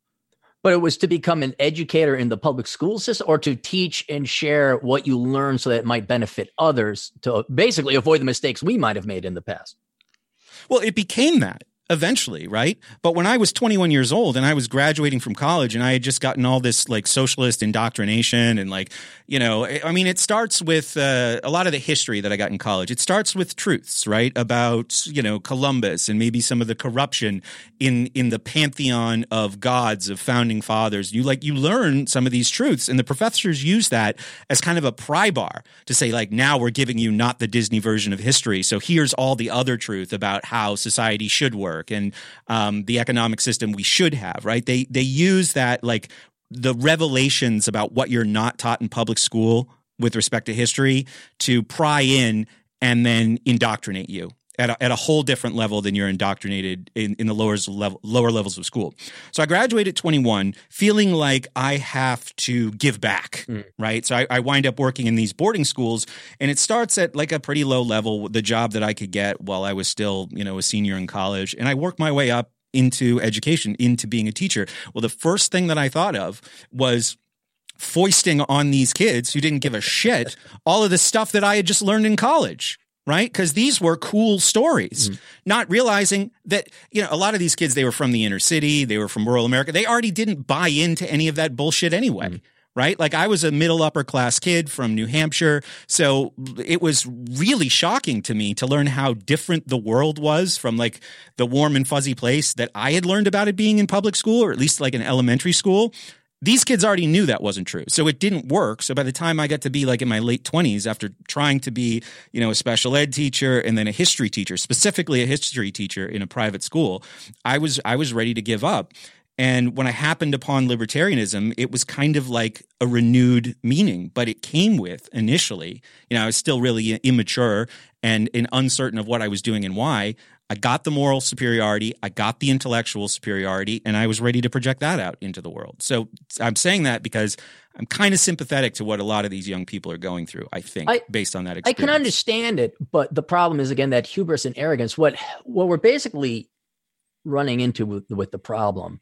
But it was to become an educator in the public school system, or to teach and share what you learn so that it might benefit others, to basically avoid the mistakes we might have made in the past. Well, it became that eventually, right? But when I was twenty-one years old and I was graduating from college and I had just gotten all this like socialist indoctrination and like, you know, I mean, it starts with uh, a lot of the history that I got in college. It starts with truths, right? About, you know, Columbus and maybe some of the corruption in, in the pantheon of gods, of founding fathers. You like, you learn some of these truths, and the professors use that as kind of a pry bar to say, like, now we're giving you not the Disney version of history. So here's all the other truth about how society should work and um, the economic system we should have, right? They they use that, like, the revelations about what you're not taught in public school with respect to history, to pry in and then indoctrinate you at a, at a whole different level than you're indoctrinated in, in the lower, level, lower levels of school. So I graduated at twenty-one feeling like I have to give back, mm. right? So I, I wind up working in these boarding schools, and it starts at like a pretty low level, the job that I could get while I was still, you know, a senior in college. And I worked my way up into education, into being a teacher. Well, the first thing that I thought of was foisting on these kids who didn't give a shit all of the stuff that I had just learned in college. Right? Because these were cool stories, mm. not realizing that, you know, a lot of these kids, they were from the inner city, they were from rural America. They already didn't buy into any of that bullshit anyway. Mm. Right? Like, I was a middle upper class kid from New Hampshire. So it was really shocking to me to learn how different the world was from like the warm and fuzzy place that I had learned about it being in public school, or at least like an elementary school. These kids already knew that wasn't true. So it didn't work. So by the time I got to be like in my late twenties, after trying to be, you know, a special ed teacher and then a history teacher, specifically a history teacher in a private school, I was I was ready to give up. And when I happened upon libertarianism, it was kind of like a renewed meaning, but it came with initially, you know, I was still really immature and, and uncertain of what I was doing and why. I got the moral superiority, I got the intellectual superiority, and I was ready to project that out into the world. So I'm saying that because I'm kind of sympathetic to what a lot of these young people are going through, I think, I, based on that experience. I can understand it, but the problem is, again, that hubris and arrogance. What, what we're basically running into with, with the problem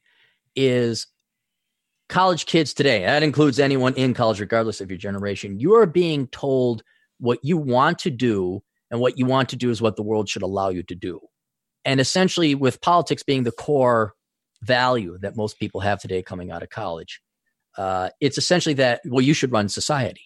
is college kids today, that includes anyone in college, regardless of your generation, you are being told what you want to do, and what you want to do is what the world should allow you to do. And essentially, with politics being the core value that most people have today coming out of college, uh, it's essentially that, well, you should run society.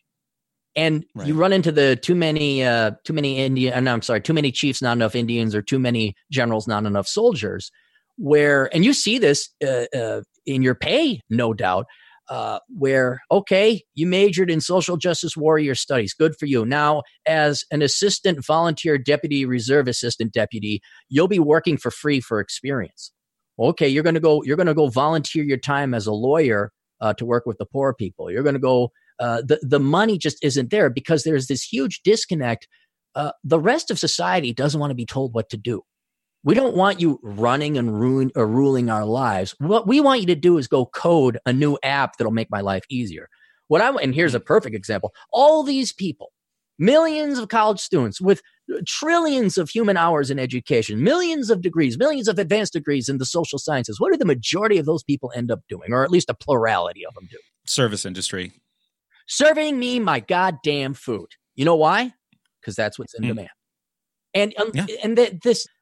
And right. you run into the too many, uh, too many Indian, no, I'm sorry, too many chiefs, not enough Indians, or too many generals, not enough soldiers, where, and you see this uh, uh, in your pay, no doubt, Uh, where, okay, you majored in social justice warrior studies. Good for you. Now, as an assistant volunteer deputy, reserve assistant deputy, you'll be working for free for experience. Okay, you're going to go, you're going to go volunteer your time as a lawyer uh, to work with the poor people. You're going to go, uh, the, the money just isn't there because there's this huge disconnect. Uh, the rest of society doesn't want to be told what to do. We don't want you running and ruin, or ruling our lives. What we want you to do is go code a new app that'll make my life easier. What I and here's a perfect example. All these people, millions of college students with trillions of human hours in education, millions of degrees, millions of advanced degrees in the social sciences. What do the majority of those people end up doing, or at least a plurality of them do? Service industry. Serving me my goddamn food. You know why? Because that's what's in mm. demand. And um, yeah. and th- this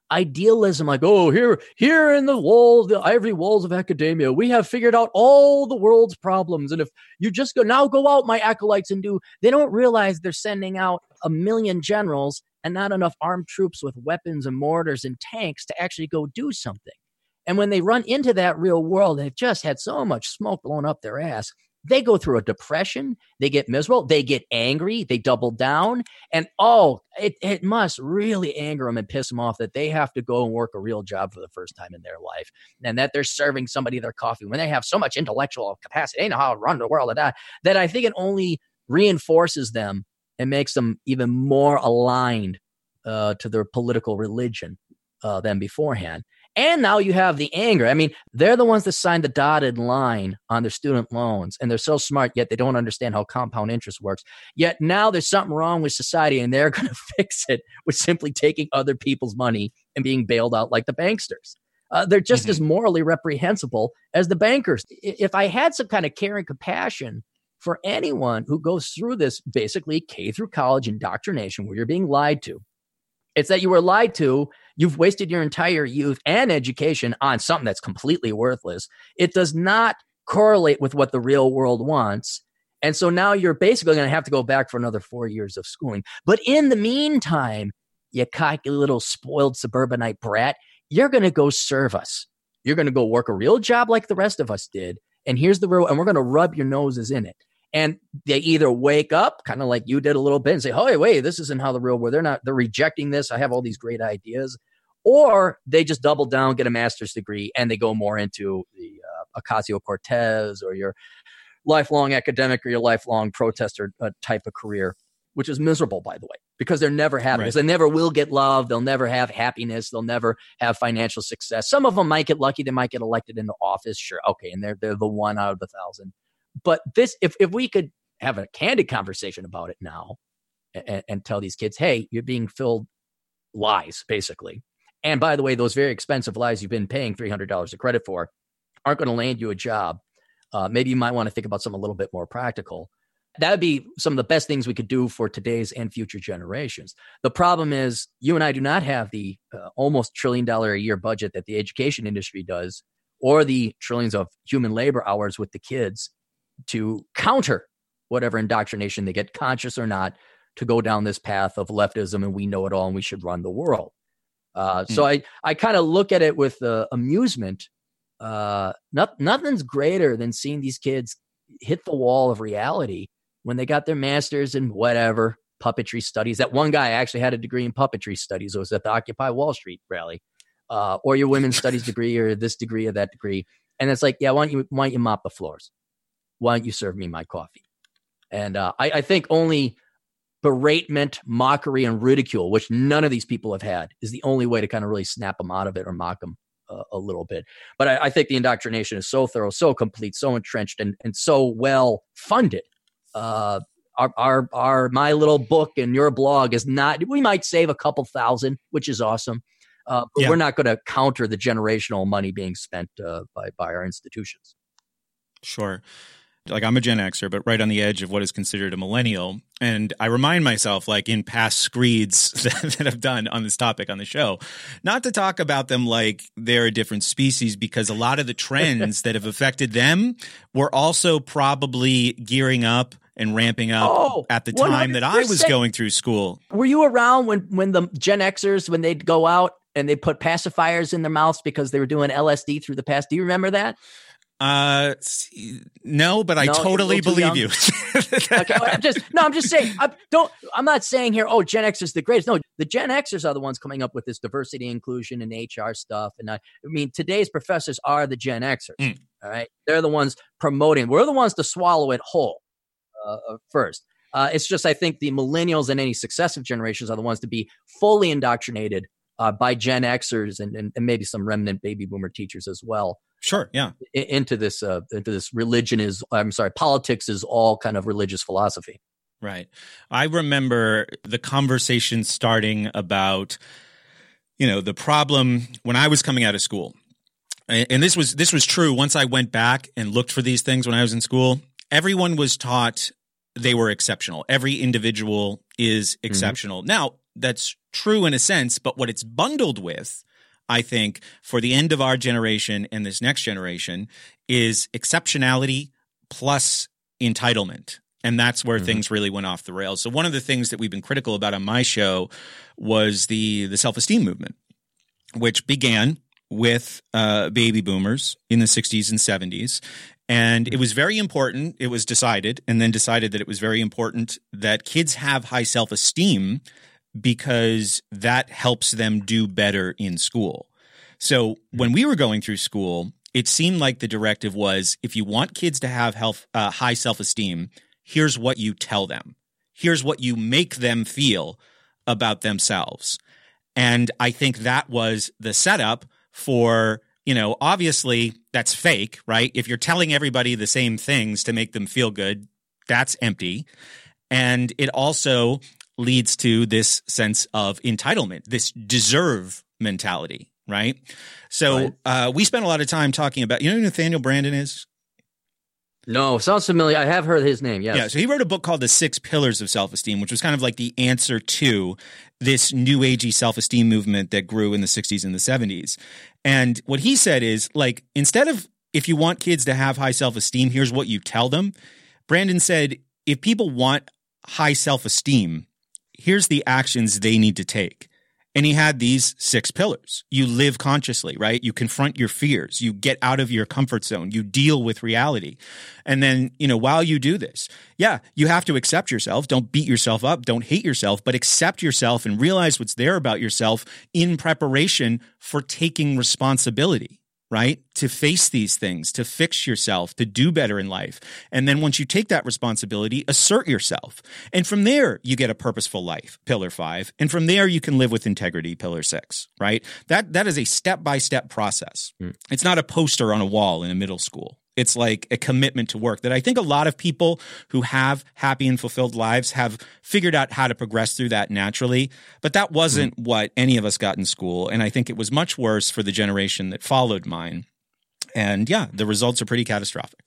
idealism, like, oh, here, here in the walls, the ivory walls of academia, we have figured out all the world's problems. And if you just go now, go out, my acolytes, and do, they don't realize they're sending out a million generals and not enough armed troops with weapons and mortars and tanks to actually go do something. And when they run into that real world, they've just had so much smoke blown up their ass. They go through a depression. They get miserable. They get angry. They double down. And, oh, it, it must really anger them and piss them off that they have to go and work a real job for the first time in their life, and that they're serving somebody their coffee when they have so much intellectual capacity. They know how to run the world, that, that I think it only reinforces them and makes them even more aligned uh, to their political religion uh, than beforehand. And now you have the anger. I mean, they're the ones that signed the dotted line on their student loans, and they're so smart, yet they don't understand how compound interest works. Yet now there's something wrong with society, and they're going to fix it with simply taking other people's money and being bailed out like the banksters. Uh, they're just mm-hmm. as morally reprehensible as the bankers. If I had some kind of care and compassion for anyone who goes through this basically K through college indoctrination where you're being lied to, it's that you were lied to. You've wasted your entire youth and education on something that's completely worthless. It does not correlate with what the real world wants. And so now you're basically going to have to go back for another four years of schooling. But in the meantime, you cocky little spoiled suburbanite brat, you're going to go serve us. You're going to go work a real job like the rest of us did. And here's the real, and we're going to rub your noses in it. And they either wake up, kind of like you did a little bit, and say, oh, hey, wait, this isn't how the real world, they're not, they're rejecting this. I have all these great ideas. Or they just double down, get a master's degree, and they go more into the uh, Ocasio-Cortez or your lifelong academic or your lifelong protester uh, type of career, which is miserable, by the way, because they're never happy. Right. They never will get love. They'll never have happiness. They'll never have financial success. Some of them might get lucky. They might get elected into office. Sure. Okay. And they're, they're the one out of the thousand. But this, if, if we could have a candid conversation about it now and, and tell these kids, hey, you're being filled lies, basically. And by the way, those very expensive lies you've been paying three hundred dollars of credit for aren't going to land you a job. Uh, maybe you might want to think about something a little bit more practical. That would be some of the best things we could do for today's and future generations. The problem is you and I do not have the uh, almost trillion dollar a year budget that the education industry does, or the trillions of human labor hours with the kids to counter whatever indoctrination they get, conscious or not, to go down this path of leftism and we know it all and we should run the world. Uh, mm. So I, I kind of look at it with uh, amusement. Uh, not, nothing's greater than seeing these kids hit the wall of reality when they got their master's in whatever, puppetry studies. That one guy actually had a degree in puppetry studies. It was at the Occupy Wall Street rally. Uh, or your women's studies degree or this degree or that degree. And it's like, yeah, why don't you, why don't you mop the floors? Why don't you serve me my coffee? And uh, I, I think only beratement, mockery, and ridicule, which none of these people have had, is the only way to kind of really snap them out of it or mock them uh, a little bit. But I, I think the indoctrination is so thorough, so complete, so entrenched, and, and so well funded. Uh, our, our, our, my little book and your blog is not, we might save a couple thousand, which is awesome. Uh, but yeah. We're not going to counter the generational money being spent uh, by, by our institutions. Sure. Like, I'm a Gen Xer, but right on the edge of what is considered a millennial. And I remind myself, like in past screeds that, that I've done on this topic on the show, not to talk about them like they're a different species, because a lot of the trends that have affected them were also probably gearing up and ramping up oh, at the time one hundred percent. That I was going through school. Were you around when, when the Gen Xers, when they'd go out and they put pacifiers in their mouths because they were doing L S D through the past? Do you remember that? Uh, no, but I no, totally believe you. Okay, well, I'm just no, I'm just saying. I don't. I'm not saying here, oh, Gen X is the greatest. No, the Gen Xers are the ones coming up with this diversity, inclusion, and H R stuff. And I, I mean, today's professors are the Gen Xers. Mm. All right, they're the ones promoting. We're the ones to swallow it whole uh, first. Uh, it's just, I think the millennials and any successive generations are the ones to be fully indoctrinated uh, by Gen Xers and, and, and maybe some remnant baby boomer teachers as well. Sure. Yeah. Into this, uh, into this religion is, I'm sorry, politics is all kind of religious philosophy. Right. I remember the conversation starting about, you know, the problem when I was coming out of school. And this was, this was true. Once I went back and looked for these things when I was in school, everyone was taught they were exceptional. Every individual is exceptional. Mm-hmm. Now, that's true in a sense, but what it's bundled with, I think, for the end of our generation and this next generation is exceptionality plus entitlement. And that's where mm-hmm. things really went off the rails. So one of the things that we've been critical about on my show was the the self-esteem movement, which began with uh, baby boomers in the sixties and seventies. And it was very important. It was decided and then decided that it was very important that kids have high self-esteem because that helps them do better in school. So when we were going through school, it seemed like the directive was, if you want kids to have health, uh, high self-esteem, here's what you tell them. Here's what you make them feel about themselves. And I think that was the setup for, you know, obviously that's fake, right? If you're telling everybody the same things to make them feel good, that's empty. And it also leads to this sense of entitlement, this deserve mentality, right? So right. Uh, we spent a lot of time talking about, you know who Nathaniel Branden is? No, sounds familiar. I have heard his name, yes. Yeah, so he wrote a book called The Six Pillars of Self-Esteem, which was kind of like the answer to this new agey self-esteem movement that grew in the sixties and the seventies. And what he said is, like, instead of, if you want kids to have high self-esteem, here's what you tell them. Branden said, if people want high self-esteem, here's the actions they need to take. And he had these six pillars. You live consciously, right? You confront your fears. You get out of your comfort zone. You deal with reality. And then, you know, while you do this, yeah, you have to accept yourself. Don't beat yourself up. Don't hate yourself, but accept yourself and realize what's there about yourself in preparation for taking responsibility, right? To face these things, to fix yourself, to do better in life. And then once you take that responsibility, assert yourself. And from there, you get a purposeful life, pillar five. And from there, you can live with integrity, pillar six, right? That That is a step-by-step process. Mm. It's not a poster on a wall in a middle school. It's like a commitment to work that I think a lot of people who have happy and fulfilled lives have figured out how to progress through that naturally. But that wasn't mm. what any of us got in school. And I think it was much worse for the generation that followed mine. And yeah, the results are pretty catastrophic.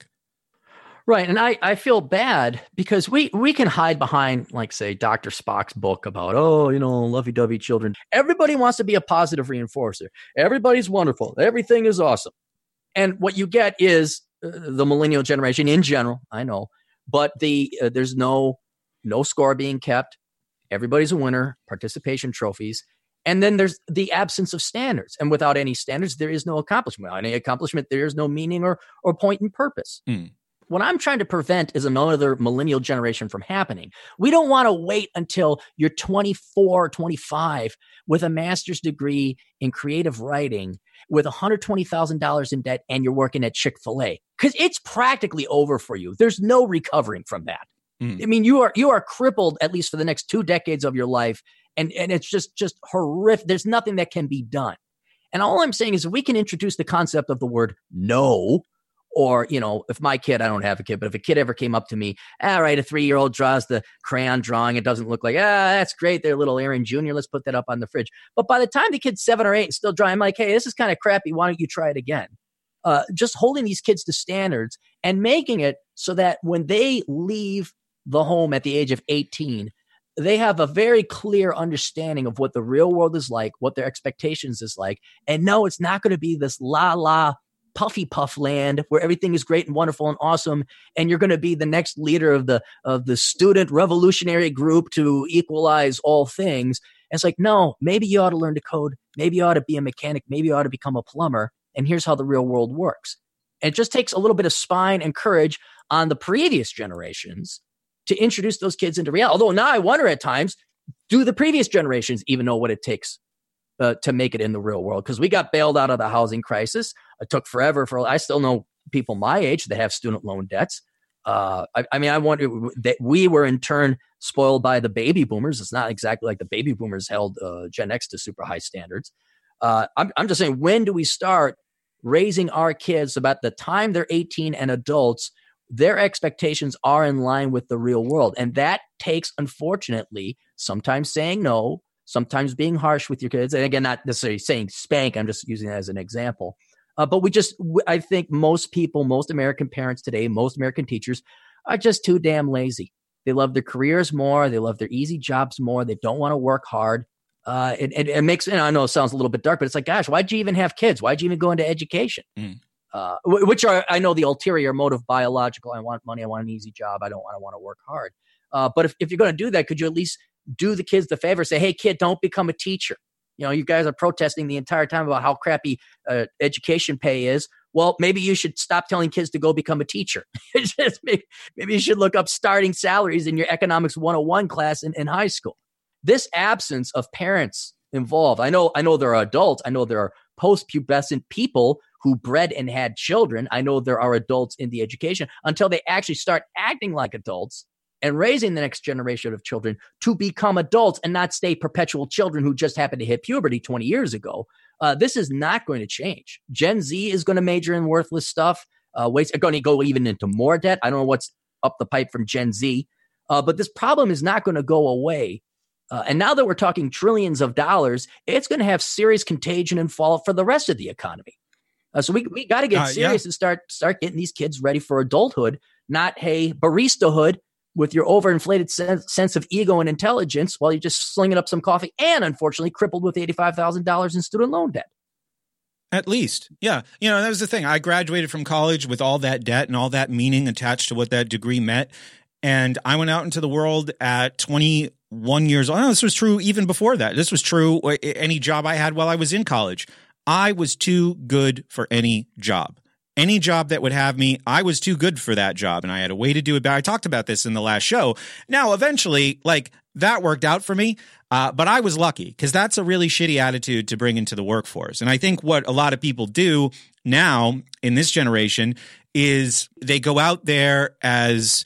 Right. And I, I feel bad because we, we can hide behind, like, say, Doctor Spock's book about, oh, you know, lovey-dovey children. Everybody wants to be a positive reinforcer. Everybody's wonderful. Everything is awesome. And what you get is uh, the millennial generation in general, I know, but the uh, there's no no score being kept. Everybody's a winner, participation trophies. And then there's the absence of standards. And without any standards, there is no accomplishment. Without any accomplishment, there is no meaning or or point and purpose. Mm. What I'm trying to prevent is another millennial generation from happening. We don't want to wait until you're twenty-four, twenty-five with a master's degree in creative writing with one hundred twenty thousand dollars in debt and you're working at Chick-fil-A, because it's practically over for you. There's no recovering from that. Mm. I mean, you are you are crippled at least for the next two decades of your life, and, and it's just, just horrific. There's nothing that can be done. And all I'm saying is if we can introduce the concept of the word no, or, you know, if my kid, I don't have a kid, but if a kid ever came up to me, all right, a three-year-old draws the crayon drawing, it doesn't look like, ah, that's great, they're little Aaron Junior, let's put that up on the fridge. But by the time the kid's seven or eight and still drawing, I'm like, hey, this is kind of crappy, why don't you try it again? Uh, just holding these kids to standards and making it so that when they leave the home at the age of eighteen, they have a very clear understanding of what the real world is like, what their expectations is like. And no, it's not going to be this la-la puffy puff land where everything is great and wonderful and awesome, and you're going to be the next leader of the of the student revolutionary group to equalize all things. And it's like, no, maybe you ought to learn to code. Maybe you ought to be a mechanic. Maybe you ought to become a plumber. And here's how the real world works. And it just takes a little bit of spine and courage on the previous generations to introduce those kids into reality. Although now I wonder at times, do the previous generations even know what it takes uh, to make it in the real world? Because we got bailed out of the housing crisis. It took forever for, I still know people my age that have student loan debts. Uh, I, I mean, I wonder that we were in turn spoiled by the baby boomers. It's not exactly like the baby boomers held uh, Gen X to super high standards. Uh, I'm, I'm just saying, when do we start raising our kids about the time they're eighteen and adults, their expectations are in line with the real world? And that takes, unfortunately, sometimes saying no, sometimes being harsh with your kids. And again, not necessarily saying spank. I'm just using that as an example. Uh, but we just, I think most people, most American parents today, most American teachers are just too damn lazy. They love their careers more. They love their easy jobs more. They don't want to work hard. Uh, it, it, it makes, and I know it sounds a little bit dark, but it's like, gosh, why'd you even have kids? Why'd you even go into education? Mm. Uh, which are, I know the ulterior motive, biological. I want money. I want an easy job. I don't want to want to work hard. Uh, but if, if you're going to do that, could you at least do the kids the favor? Say, hey, kid, don't become a teacher. You know, you guys are protesting the entire time about how crappy uh, education pay is. Well, maybe you should stop telling kids to go become a teacher. Just maybe, maybe you should look up starting salaries in your economics one oh one class in, in high school. This absence of parents involved. I know, I know there are adults. I know there are post-pubescent people who bred and had children. I know there are adults in the education until they actually start acting like adults and raising the next generation of children to become adults and not stay perpetual children who just happened to hit puberty twenty years ago. Uh, this is not going to change. Gen Z is going to major in worthless stuff. Uh, waste, are going to go even into more debt. I don't know what's up the pipe from Gen Z, uh, but this problem is not going to go away. Uh, and now that we're talking trillions of dollars, it's going to have serious contagion and fallout for the rest of the economy. Uh, so we we got to get uh, serious yeah. and start start getting these kids ready for adulthood, not, hey, baristahood with your overinflated sense, sense of ego and intelligence while you're just slinging up some coffee and, unfortunately, crippled with eighty-five thousand dollars in student loan debt. At least. Yeah. You know, that was the thing. I graduated from college with all that debt and all that meaning attached to what that degree meant. And I went out into the world at twenty-one years old. Oh, this was true even before that. This was true any job I had while I was in college. I was too good for any job. Any job that would have me, I was too good for that job, and I had a way to do it. But I talked about this in the last show. Now, eventually, like, that worked out for me, uh, but I was lucky because that's a really shitty attitude to bring into the workforce. And I think what a lot of people do now in this generation is they go out there as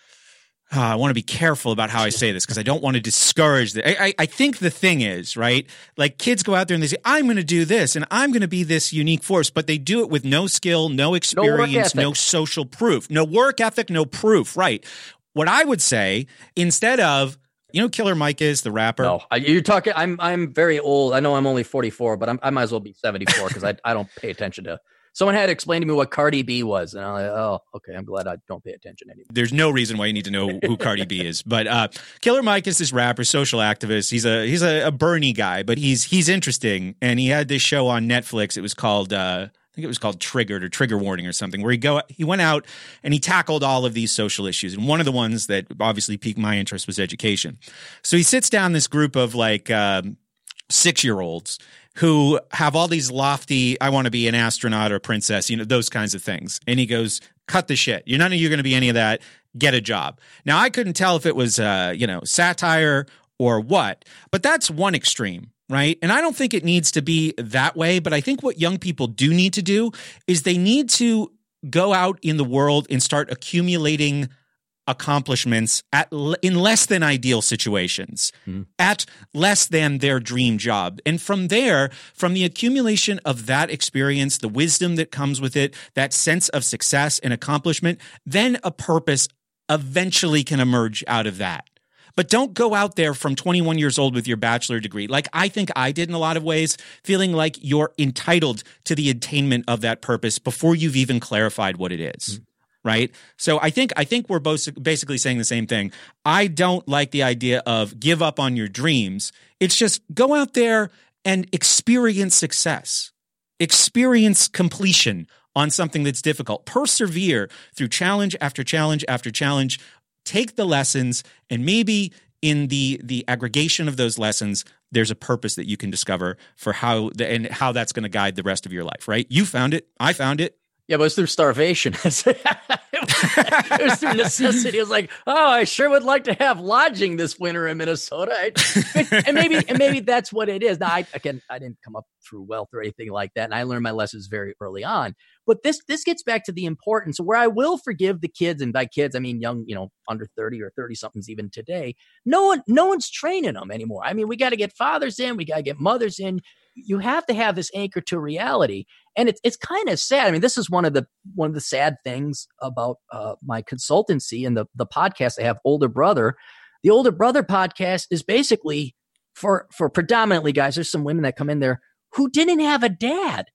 Uh, I want to be careful about how I say this because I don't want to discourage the, I, I, I think the thing is, right, like kids go out there and they say, I'm going to do this and I'm going to be this unique force, but they do it with no skill, no experience, no, no social proof, no work ethic, no proof, right? What I would say, instead of, you know, Killer Mike is the rapper. No, you're talking, I'm I'm very old. I know I'm only forty-four, but I'm, I might as well be seventy-four because I, I don't pay attention to. Someone had explained to me what Cardi B was, and I'm like, oh, okay, I'm glad I don't pay attention anymore. There's no reason why you need to know who Cardi B is. But uh, Killer Mike is this rapper, social activist. He's a he's a, a Bernie guy, but he's he's interesting. And he had this show on Netflix. It was called, uh, I think it was called Triggered or Trigger Warning or something, where he go he went out and he tackled all of these social issues. And one of the ones that obviously piqued my interest was education. So he sits down this group of like um, six-year-olds who have all these lofty, I want to be an astronaut or a princess, you know, those kinds of things. And he goes, cut the shit. You're none of you are going to be any of that. Get a job. Now, I couldn't tell if it was, uh, you know, satire or what, but that's one extreme, right? And I don't think it needs to be that way. But I think what young people do need to do is they need to go out in the world and start accumulating accomplishments at in less than ideal situations, mm. at less than their dream job. And from there, from the accumulation of that experience, the wisdom that comes with it, that sense of success and accomplishment, then a purpose eventually can emerge out of that. But don't go out there from twenty-one years old with your bachelor degree, like I think I did in a lot of ways, feeling like you're entitled to the attainment of that purpose before you've even clarified what it is. Mm. Right. So I think I think we're both basically saying the same thing. I don't like the idea of give up on your dreams. It's just go out there and experience success, experience completion on something that's difficult. Persevere through challenge after challenge after challenge. Take the lessons, and maybe in the the aggregation of those lessons, there's a purpose that you can discover for how the, and how that's going to guide the rest of your life. Right. You found it. I found it. Yeah, but it's through starvation. It was through necessity. It was like, oh, I sure would like to have lodging this winter in Minnesota. I, and maybe and maybe that's what it is. Now, I, again, I didn't come up through wealth or anything like that, and I learned my lessons very early on. But this this gets back to the importance where I will forgive the kids, and by kids, I mean young, you know, under thirty or thirty-somethings even today. No one, no one's training them anymore. I mean, we got to get fathers in. We got to get mothers in. You have to have this anchor to reality. And it's it's kind of sad. I mean, this is one of the one of the sad things about uh, my consultancy and the, the podcast I have, Older Brother. The Older Brother podcast is basically for, for predominantly guys. There's some women that come in there who didn't have a dad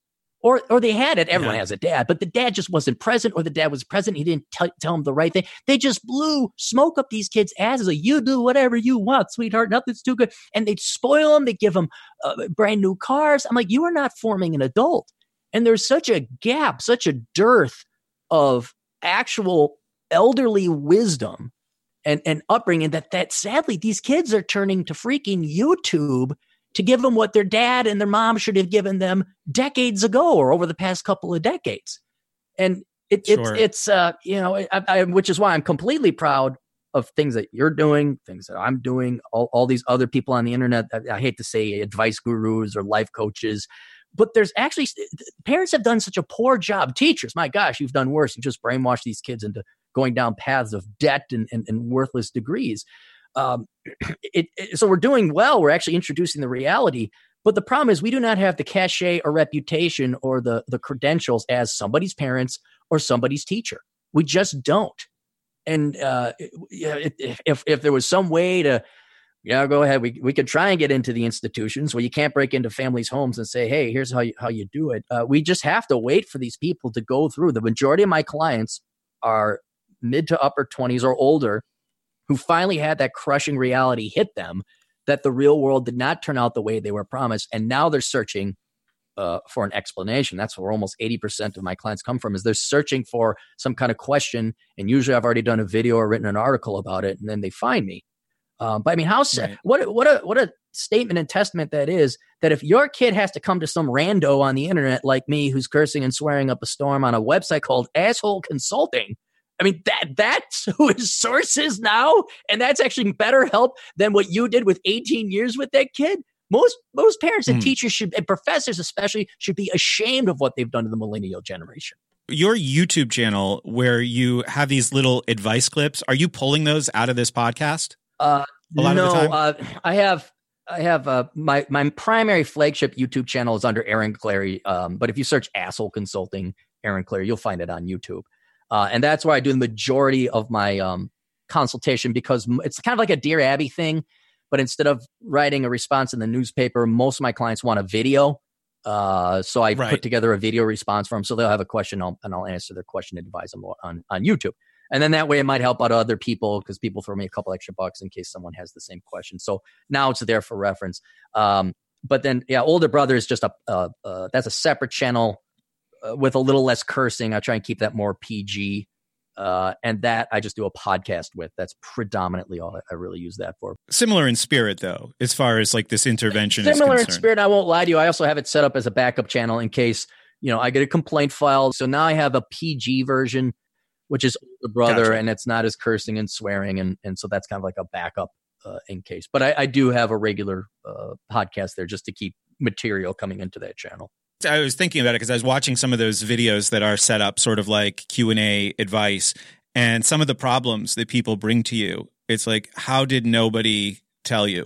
Or or they had it. Everyone Yeah. has a dad, but the dad just wasn't present, or the dad was present. He didn't t- tell them the right thing. They just blew smoke up these kids' asses. Like, you do whatever you want, sweetheart. Nothing's too good. And they'd spoil them. They'd give them uh, brand new cars. I'm like, you are not forming an adult. And there's such a gap, such a dearth of actual elderly wisdom and, and upbringing that, that sadly these kids are turning to freaking YouTube to give them what their dad and their mom should have given them decades ago or over the past couple of decades. And it, Sure. it's, it's uh, you know, I, I, which is why I'm completely proud of things that you're doing, things that I'm doing, all, all these other people on the internet. I, I hate to say advice gurus or life coaches, but there's actually, parents have done such a poor job. Teachers, my gosh, you've done worse. You just brainwashed these kids into going down paths of debt and, and, and worthless degrees. Um, it, it, so we're doing well. We're actually introducing the reality. But the problem is we do not have the cachet or reputation or the, the credentials as somebody's parents or somebody's teacher. We just don't. And uh, if, if if there was some way to, yeah, go ahead. We we could try and get into the institutions where you can't break into families' homes and say, hey, here's how you, how you do it. Uh, we just have to wait for these people to go through. The majority of my clients are mid to upper twenties or older, who finally had that crushing reality hit them that the real world did not turn out the way they were promised. And now they're searching uh, for an explanation. That's where almost eighty percent of my clients come from, is they're searching for some kind of question. And usually I've already done a video or written an article about it, and then they find me. Um, but I mean, how Right. what what a what a statement and testament that is, that if your kid has to come to some rando on the internet like me who's cursing and swearing up a storm on a website called Asshole Consulting, I mean, that that's who his source is now. And that's actually better help than what you did with eighteen years with that kid. Most most parents and Mm. teachers should, and professors especially, should be ashamed of what they've done to the millennial generation. Your YouTube channel, where you have these little advice clips, are you pulling those out of this podcast? Uh, A lot of no, the time? uh, I have, I have uh, my my primary flagship YouTube channel is under Aaron Clary. Um, but if you search Asshole Consulting Aaron Clary, you'll find it on YouTube. Uh, and that's where I do the majority of my um, consultation, because m- it's kind of like a Dear Abby thing. But instead of writing a response in the newspaper, most of my clients want a video. Uh, so I Right. put together a video response for them. So they'll have a question, I'll, and I'll answer their question and advise them on, on YouTube. And then that way it might help out other people, because people throw me a couple extra bucks in case someone has the same question. So now it's there for reference. Um, but then, yeah, Older Brother is just a, uh, uh, that's a separate channel uh, with a little less cursing. I try and keep that more P G. Uh, and that I just do a podcast with. That's predominantly all I, I really use that for. Similar in spirit, though, as far as like this intervention Similar is in concerned. spirit, I won't lie to you. I also have it set up as a backup channel in case, you know, I get a complaint filed. So now I have a P G version, which is Older Brother, Gotcha. and it's not as cursing and swearing. And, and so that's kind of like a backup uh, in case. But I, I do have a regular uh, podcast there just to keep material coming into that channel. I was thinking about it because I was watching some of those videos that are set up sort of like Q and A advice, and some of the problems that people bring to you. It's like, how did nobody tell you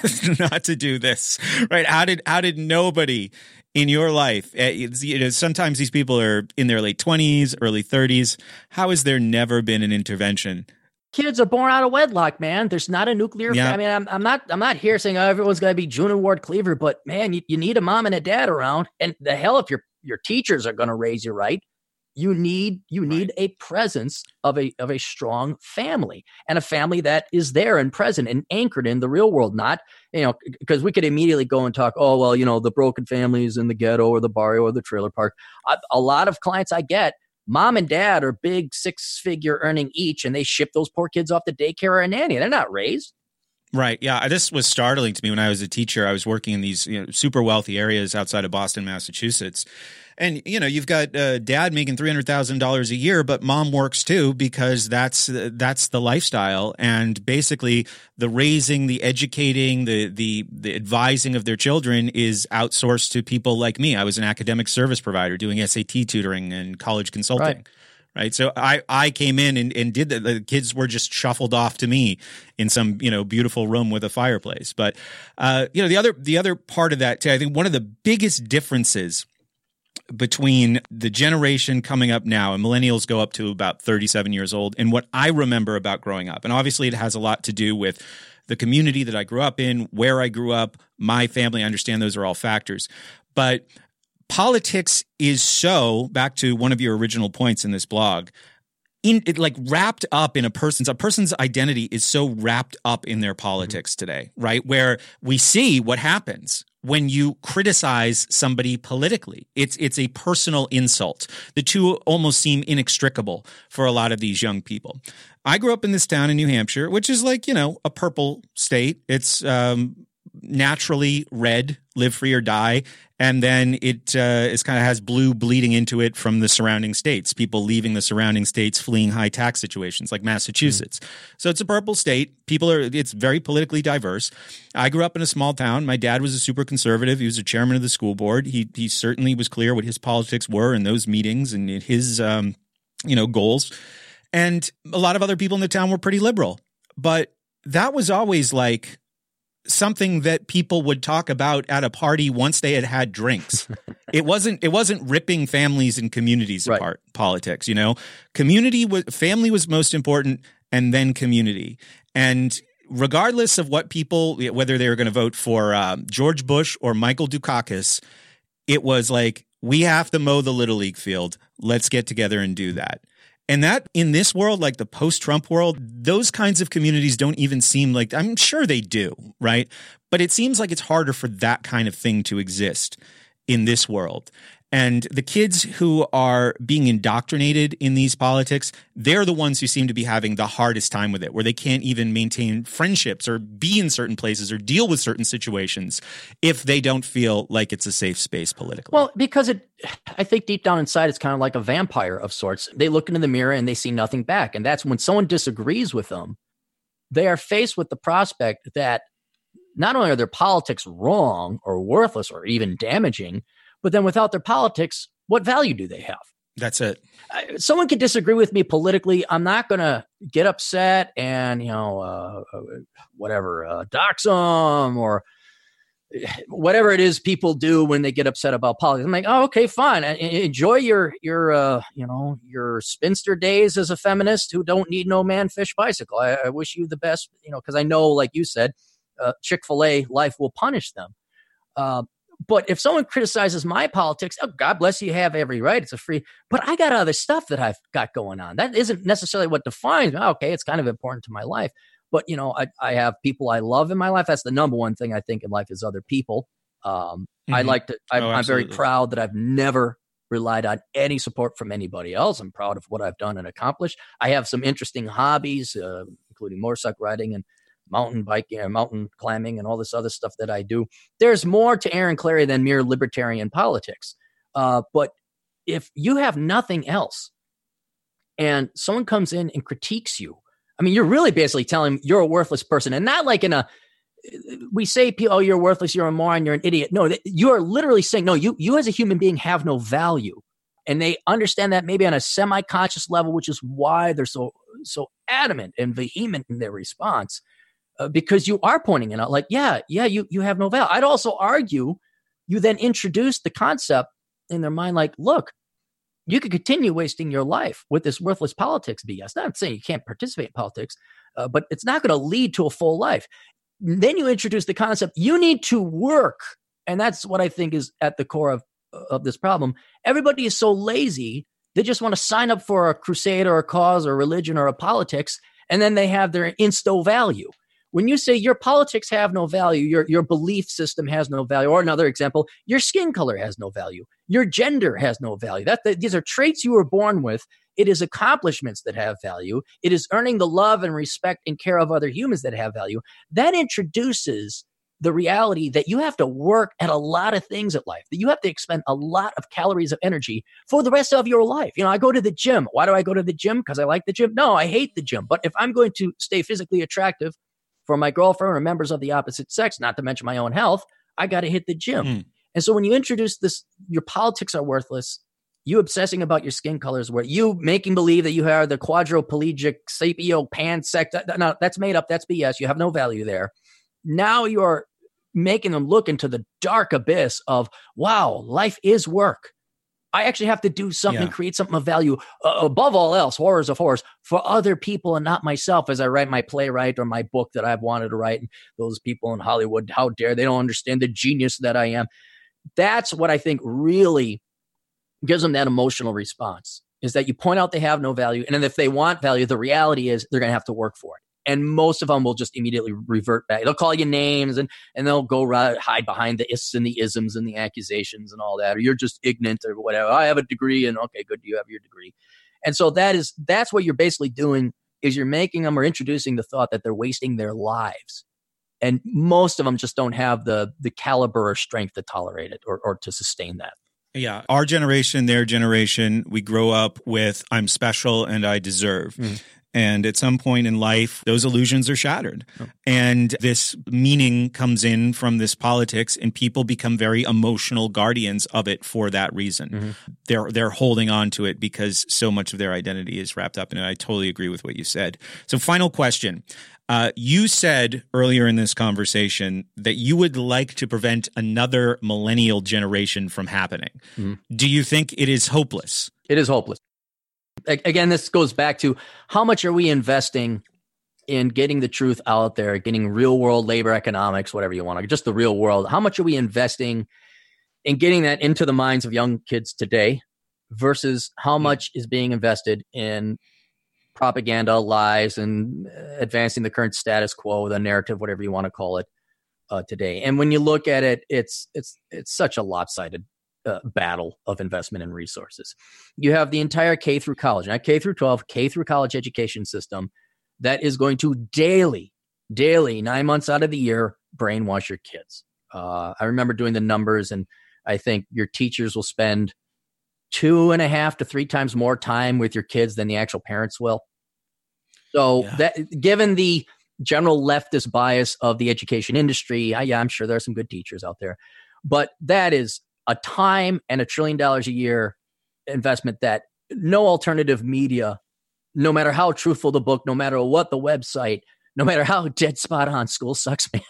not to do this? Right? How did how did nobody in your life? It's, you know, sometimes these people are in their late twenties, early thirties. How has there never been an intervention? Kids are born out of wedlock, man. There's not a nuclear. Yeah. I mean, I'm, I'm not. I'm not here saying, oh, everyone's going to be June and Ward Cleaver, but man, you, you need a mom and a dad around. And the hell, if your your teachers are going to raise you right, you need you need a presence of a of a strong family, and a family that is there and present and anchored in the real world. Not, you know, because we could immediately go and talk, oh well, you know, the broken families in the ghetto or the barrio or the trailer park. I, a lot of clients I get, mom and dad are big six figure earning each, and they ship those poor kids off to daycare or a nanny. They're not raised. Right. Yeah. This was startling to me when I was a teacher. I was working in these, you know, super wealthy areas outside of Boston, Massachusetts. And, you know, you've got uh, dad making three hundred thousand dollars a year, but mom works too, because that's uh, that's the lifestyle. And basically the raising, the educating, the, the, the advising of their children is outsourced to people like me. I was an academic service provider doing S A T tutoring and college consulting. Right. Right. So I, I came in and, and did that. The kids were just shuffled off to me in some, you know, beautiful room with a fireplace. But, uh, you know, the other the other part of that, too, I think one of the biggest differences between the generation coming up now, and millennials go up to about thirty-seven years old, and what I remember about growing up. And obviously it has a lot to do with the community that I grew up in, where I grew up, my family. I understand those are all factors. But politics is so, back to one of your original points in this blog, in it like wrapped up in a person's a person's identity is so wrapped up in their politics today, right? Where we see what happens when you criticize somebody politically. It's it's a personal insult. The two almost seem inextricable for a lot of these young people. I grew up in this town in New Hampshire, which is like, you know, a purple state. It's um, naturally red, live free or die. And then it uh, is kind of has blue bleeding into it from the surrounding states, people leaving the surrounding states, fleeing high tax situations like Massachusetts. Mm. So it's a purple state. People are, it's very politically diverse. I grew up in a small town. My dad was a super conservative. He was a chairman of the school board. He he certainly was clear what his politics were in those meetings and his, um, you know, goals. And a lot of other people in the town were pretty liberal. But that was always like something that people would talk about at a party once they had had drinks. It wasn't it wasn't ripping families and communities Right. apart, politics, you know. Community was family was most important, and then community. And regardless of what people, whether they were going to vote for uh, George Bush or Michael Dukakis, it was like, we have to mow the Little League field. Let's get together and do that. And that in this world, like the post-Trump world, those kinds of communities don't even seem like, I'm sure they do, right? But it seems like it's harder for that kind of thing to exist in this world. And the kids who are being indoctrinated in these politics, they're the ones who seem to be having the hardest time with it, where they can't even maintain friendships or be in certain places or deal with certain situations if they don't feel like it's a safe space politically. Well, because it, I think deep down inside, it's kind of like a vampire of sorts. They look into the mirror and they see nothing back. And that's when someone disagrees with them, they are faced with the prospect that not only are their politics wrong or worthless or even damaging, but then without their politics, what value do they have? That's it. I, someone can disagree with me politically. I'm not going to get upset and, you know, uh, whatever, uh, dox them or whatever it is people do when they get upset about politics. I'm like, oh, okay, fine. Enjoy your, your, uh, you know, your spinster days as a feminist who don't need no man fish bicycle. I, I wish you the best, you know, because I know, like you said, uh, Chick-fil-A life will punish them. Uh, But if someone criticizes my politics, oh, God bless you, have every right. It's a free, but I got other stuff that I've got going on. That isn't necessarily what defines me. Okay, it's kind of important to my life. But, you know, I, I have people I love in my life. That's the number one thing I think in life is other people. Um, mm-hmm. I like to, I, oh, I'm very proud that I've never relied on any support from anybody else. I'm proud of what I've done and accomplished. I have some interesting hobbies, uh, including motorcycle riding and mountain biking, uh, mountain climbing, and all this other stuff that I do. There's more to Aaron Clarey than mere libertarian politics. Uh, but if you have nothing else and someone comes in and critiques you, I mean, you're really basically telling them you're a worthless person, and not like in a, we say, oh, you're worthless, you're a moron, you're an idiot. No, you are literally saying, no, you, you as a human being have no value. And they understand that maybe on a semi-conscious level, which is why they're so, so adamant and vehement in their response. Uh, because you are pointing it out like, yeah, yeah, you, you have no value. I'd also argue you then introduce the concept in their mind like, look, you could continue wasting your life with this worthless politics B S. Not saying you can't participate in politics, uh, but it's not going to lead to a full life. Then you introduce the concept, you need to work. And that's what I think is at the core of, of this problem. Everybody is so lazy. They just want to sign up for a crusade or a cause or a religion or a politics, and then they have their insto value. When you say your politics have no value, your, your belief system has no value, or another example, your skin color has no value, your gender has no value. That, that these are traits you were born with. It is accomplishments that have value. It is earning the love and respect and care of other humans that have value. That introduces the reality that you have to work at a lot of things at life, that you have to expend a lot of calories of energy for the rest of your life. You know, I go to the gym. Why do I go to the gym? Because I like the gym? No, I hate the gym. But if I'm going to stay physically attractive for my girlfriend or members of the opposite sex, not to mention my own health, I got to hit the gym. Mm. And so when you introduce this, your politics are worthless, you obsessing about your skin colors, where you making believe that you are the quadriplegic sapio pansect, no, that's made up, that's B S, you have no value there. Now you're making them look into the dark abyss of, wow, life is work. I actually have to do something, yeah. create something of value, uh, above all else, horrors of horrors, for other people and not myself as I write my playwright or my book that I've wanted to write. And those people in Hollywood, how dare they don't understand the genius that I am. that's what I think really gives them that emotional response, is that you point out they have no value. And then if they want value, the reality is they're going to have to work for it. And most of them will just immediately revert back. They'll call you names and, and they'll go right, hide behind the ists and the isms and the accusations and all that. Or you're just ignorant or whatever. I have a degree and okay, good. You have your degree. And so that is, that's what you're basically doing, is you're making them or introducing the thought that they're wasting their lives. And most of them just don't have the, the caliber or strength to tolerate it or, or to sustain that. Yeah. Our generation, their generation, we grow up with I'm special and I deserve. Mm. And at some point in life, those illusions are shattered. Oh. And this meaning comes in from this politics, and people become very emotional guardians of it for that reason. Mm-hmm. They're they're holding on to it because so much of their identity is wrapped up in it. I totally agree with what you said. So final question. Uh, you said earlier in this conversation that you would like to prevent another millennial generation from happening. Mm-hmm. Do you think it is hopeless? It is hopeless. Again, this goes back to how much are we investing in getting the truth out there, getting real world labor economics, whatever you want to, just the real world. How much are we investing in getting that into the minds of young kids today versus how much is being invested in propaganda, lies, and advancing the current status quo, the narrative, whatever you want to call it, uh, today. And when you look at it, it's it's it's such a lopsided Uh, battle of investment and resources. You have the entire K through college, not K through twelve, K through college education system that is going to daily, daily, nine months out of the year, brainwash your kids. Uh, I remember doing the numbers, and I think your teachers will spend two and a half to three times more time with your kids than the actual parents will. So yeah. that, given the general leftist bias of the education industry, I, yeah, I'm sure there are some good teachers out there, but that is a time and a trillion dollars a year investment that no alternative media, no matter how truthful the book, no matter what the website, no matter how dead spot on school sucks, man,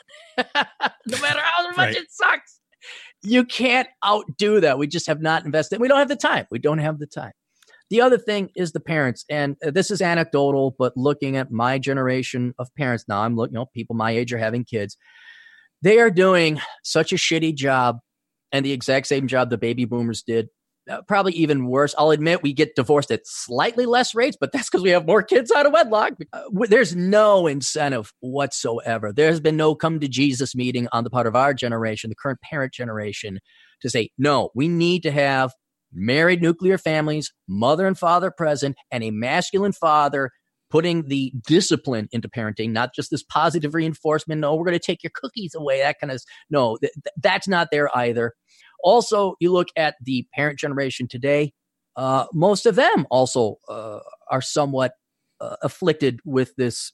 no matter how much right. it sucks, you can't outdo that. We just have not invested. We don't have the time. We don't have the time. The other thing is the parents, and this is anecdotal, but looking at my generation of parents now, I'm looking, you know, people my age are having kids. They are doing such a shitty job. And the exact same job the baby boomers did, uh, probably even worse. I'll admit we get divorced at slightly less rates, but that's because we have more kids out of wedlock. Uh, there's no incentive whatsoever. There's been no come to Jesus meeting on the part of our generation, the current parent generation, to say, no, we need to have married nuclear families, mother and father present, and a masculine father putting the discipline into parenting, not just this positive reinforcement. No, we're going to take your cookies away. That kind of, no, th- that's not there either. Also, you look at the parent generation today, uh, most of them also uh, are somewhat uh, afflicted with this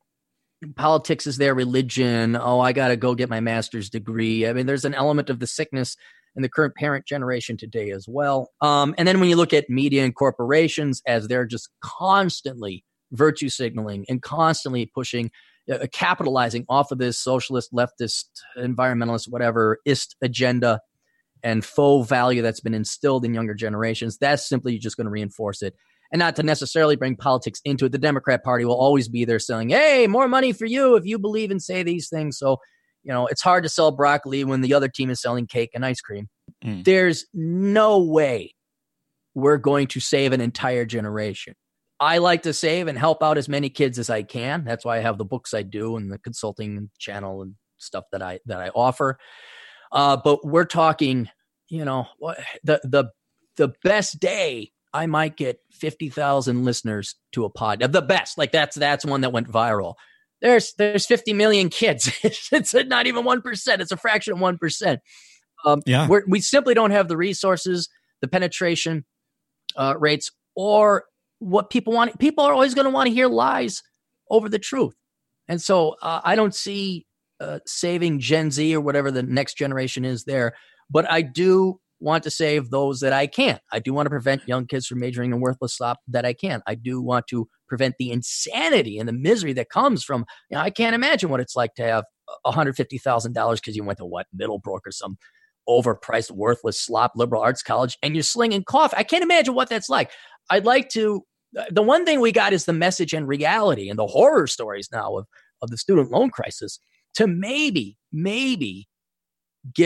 politics is their religion. Oh, I got to go get my master's degree. I mean, there's an element of the sickness in the current parent generation today as well. Um, and then when you look at media and corporations, as they're just constantly virtue signaling and constantly pushing, uh, capitalizing off of this socialist, leftist, environmentalist, whatever, ist agenda and faux value that's been instilled in younger generations, that's simply just going to reinforce it. And not to necessarily bring politics into it. The Democrat Party will always be there selling, hey, more money for you if you believe and say these things. So, you know, it's hard to sell broccoli when the other team is selling cake and ice cream. Mm. There's no way we're going to save an entire generation. I like to save and help out as many kids as I can. That's why I have the books I do and the consulting channel and stuff that I that I offer. Uh, but we're talking, you know, the the the best day I might get fifty thousand listeners to a pod. The best, like that's that's one that went viral. There's there's fifty million kids. It's not even one percent. It's a fraction of one percent. Um, yeah, we're, we simply don't have the resources, the penetration uh, rates, or what people want. People are always going to want to hear lies over the truth. And so uh, I don't see uh, saving Gen Z or whatever the next generation is there, but I do want to save those that I can. I do want to prevent young kids from majoring in worthless slop that I can. I do want to prevent the insanity and the misery that comes from, you know, I can't imagine what it's like to have one hundred fifty thousand dollars because you went to what, Middlebrook or some overpriced, worthless slop liberal arts college, and you're slinging coffee. I can't imagine what that's like. I'd like to, the one thing we got is the message and reality and the horror stories now of, of the student loan crisis to maybe, maybe get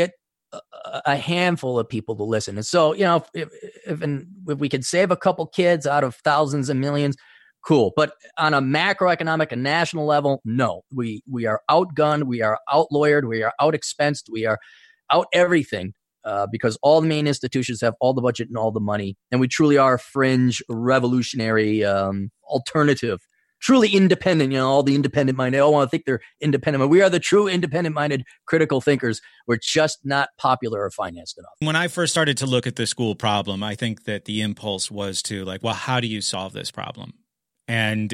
a, a handful of people to listen. And so, you know, if, if, if we could save a couple kids out of thousands and millions, cool. But on a macroeconomic and national level, no, we, we are outgunned. We are outlawyered. We are out-expensed. We are out everything uh, because all the main institutions have all the budget and all the money. And we truly are a fringe, revolutionary um, alternative, truly independent. You know, all the independent minded, they all want to think they're independent. But we are the true independent minded critical thinkers. We're just not popular or financed enough. When I first started to look at the school problem, I think that the impulse was to like, well, how do you solve this problem? And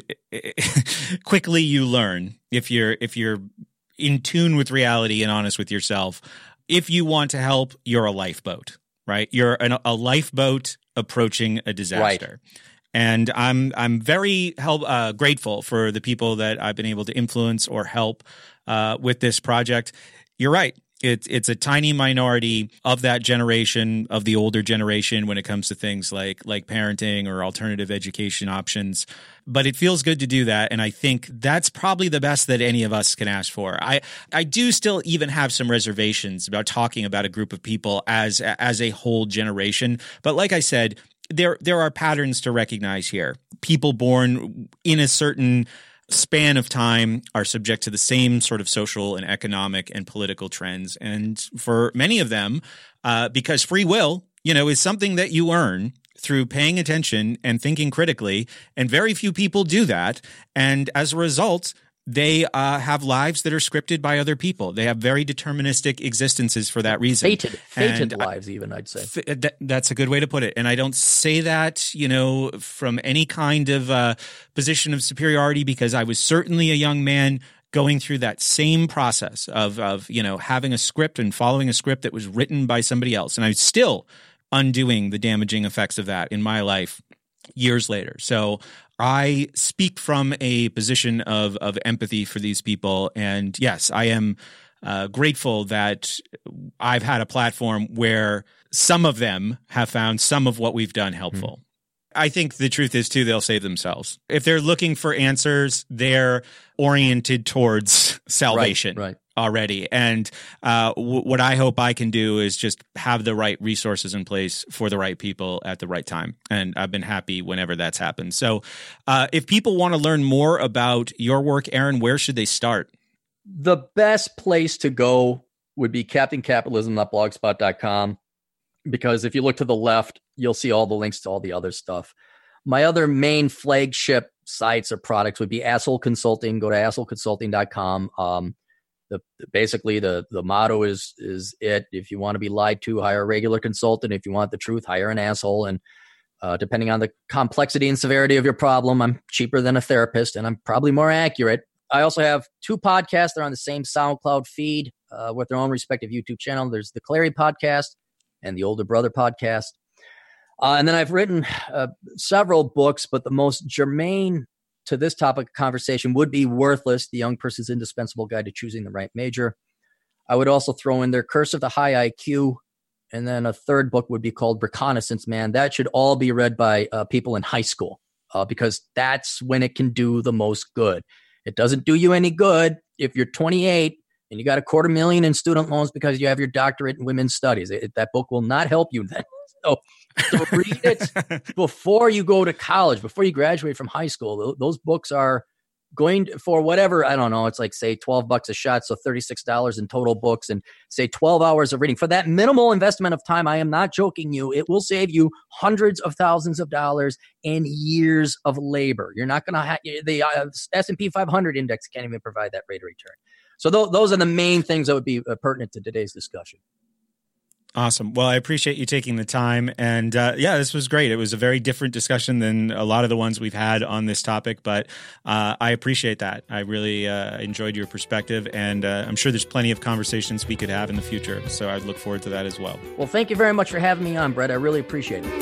quickly you learn, if you're if you're in tune with reality and honest with yourself, if you want to help, you're a lifeboat, right? You're an, a lifeboat approaching a disaster. Right. And I'm I'm very help, uh, grateful for the people that I've been able to influence or help uh, with this project. You're right. It's it's a tiny minority of that generation, of the older generation, when it comes to things like like parenting or alternative education options. But it feels good to do that, and I think that's probably the best that any of us can ask for. I I do still even have some reservations about talking about a group of people as as a whole generation. But like I said, there there are patterns to recognize here. People born in a certain span of time are subject to the same sort of social and economic and political trends. And for many of them, uh, because free will, you know, is something that you earn through paying attention and thinking critically. And very few people do that. And as a result, they uh, have lives that are scripted by other people. They have very deterministic existences for that reason. Fated, fated and lives, I, even, I'd say. F- that, that's a good way to put it. And I don't say that, you know, from any kind of uh, position of superiority, because I was certainly a young man going through that same process of, of, you know, having a script and following a script that was written by somebody else. And I'm still undoing the damaging effects of that in my life years later. So I speak from a position of of empathy for these people. And yes, I am uh, grateful that I've had a platform where some of them have found some of what we've done helpful. Mm-hmm. I think the truth is, too, they'll save themselves. If they're looking for answers, they're oriented towards salvation. Right, right. Already. And uh, w- what I hope I can do is just have the right resources in place for the right people at the right time. And I've been happy whenever that's happened. So uh, if people want to learn more about your work, Aaron, where should they start? The best place to go would be captain capitalism dot blogspot dot com, because if you look to the left, you'll see all the links to all the other stuff. My other main flagship sites or products would be Asshole Consulting. Go to asshole consulting dot com. Um, The, basically, the, the motto is is it. If you want to be lied to, hire a regular consultant. If you want the truth, hire an asshole. And uh, depending on the complexity and severity of your problem, I'm cheaper than a therapist, and I'm probably more accurate. I also have two podcasts. They're on the same SoundCloud feed uh, with their own respective YouTube channel. There's the Clary podcast and the Older Brother podcast. Uh, and then I've written uh, several books, but the most germane to this topic of conversation would be Worthless, the Young Person's Indispensable Guide to Choosing the Right Major. I would also throw in there Curse of the High I Q. And then a third book would be called Reconnaissance Man. That should all be read by uh, people in high school uh, because that's when it can do the most good. It doesn't do you any good if you're twenty-eight and you got a quarter million in student loans because you have your doctorate in women's studies. It, that book will not help you then. So, so read it before you go to college, before you graduate from high school. Those books are going for whatever, I don't know, it's like, say, twelve bucks a shot, so thirty-six dollars in total books, and say twelve hours of reading. For that minimal investment of time, I am not joking you, it will save you hundreds of thousands of dollars and years of labor. You're not going to have, the uh, S and P five hundred index can't even provide that rate of return. So th- those are the main things that would be uh, pertinent to today's discussion. Awesome. Well, I appreciate you taking the time. And uh, yeah, this was great. It was a very different discussion than a lot of the ones we've had on this topic, but uh, I appreciate that. I really uh, enjoyed your perspective, and uh, I'm sure there's plenty of conversations we could have in the future. So I'd look forward to that as well. Well, thank you very much for having me on, Brett. I really appreciate it.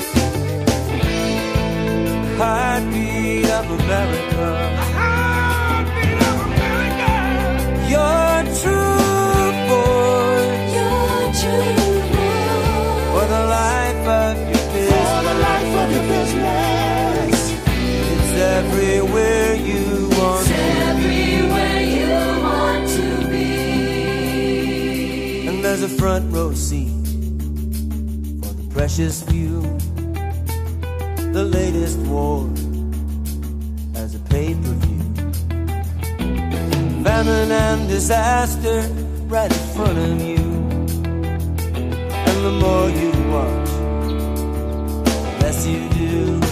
Heartbeat of America. Heartbeat of America. Your true voice. Your true For the life of your business. For the life of your business. It's everywhere you want it's to everywhere be. You want to be. And there's a front row seat for the precious few. The latest war as a pay-per-view. Famine and disaster right in front of you. And the more you watch, the less you do.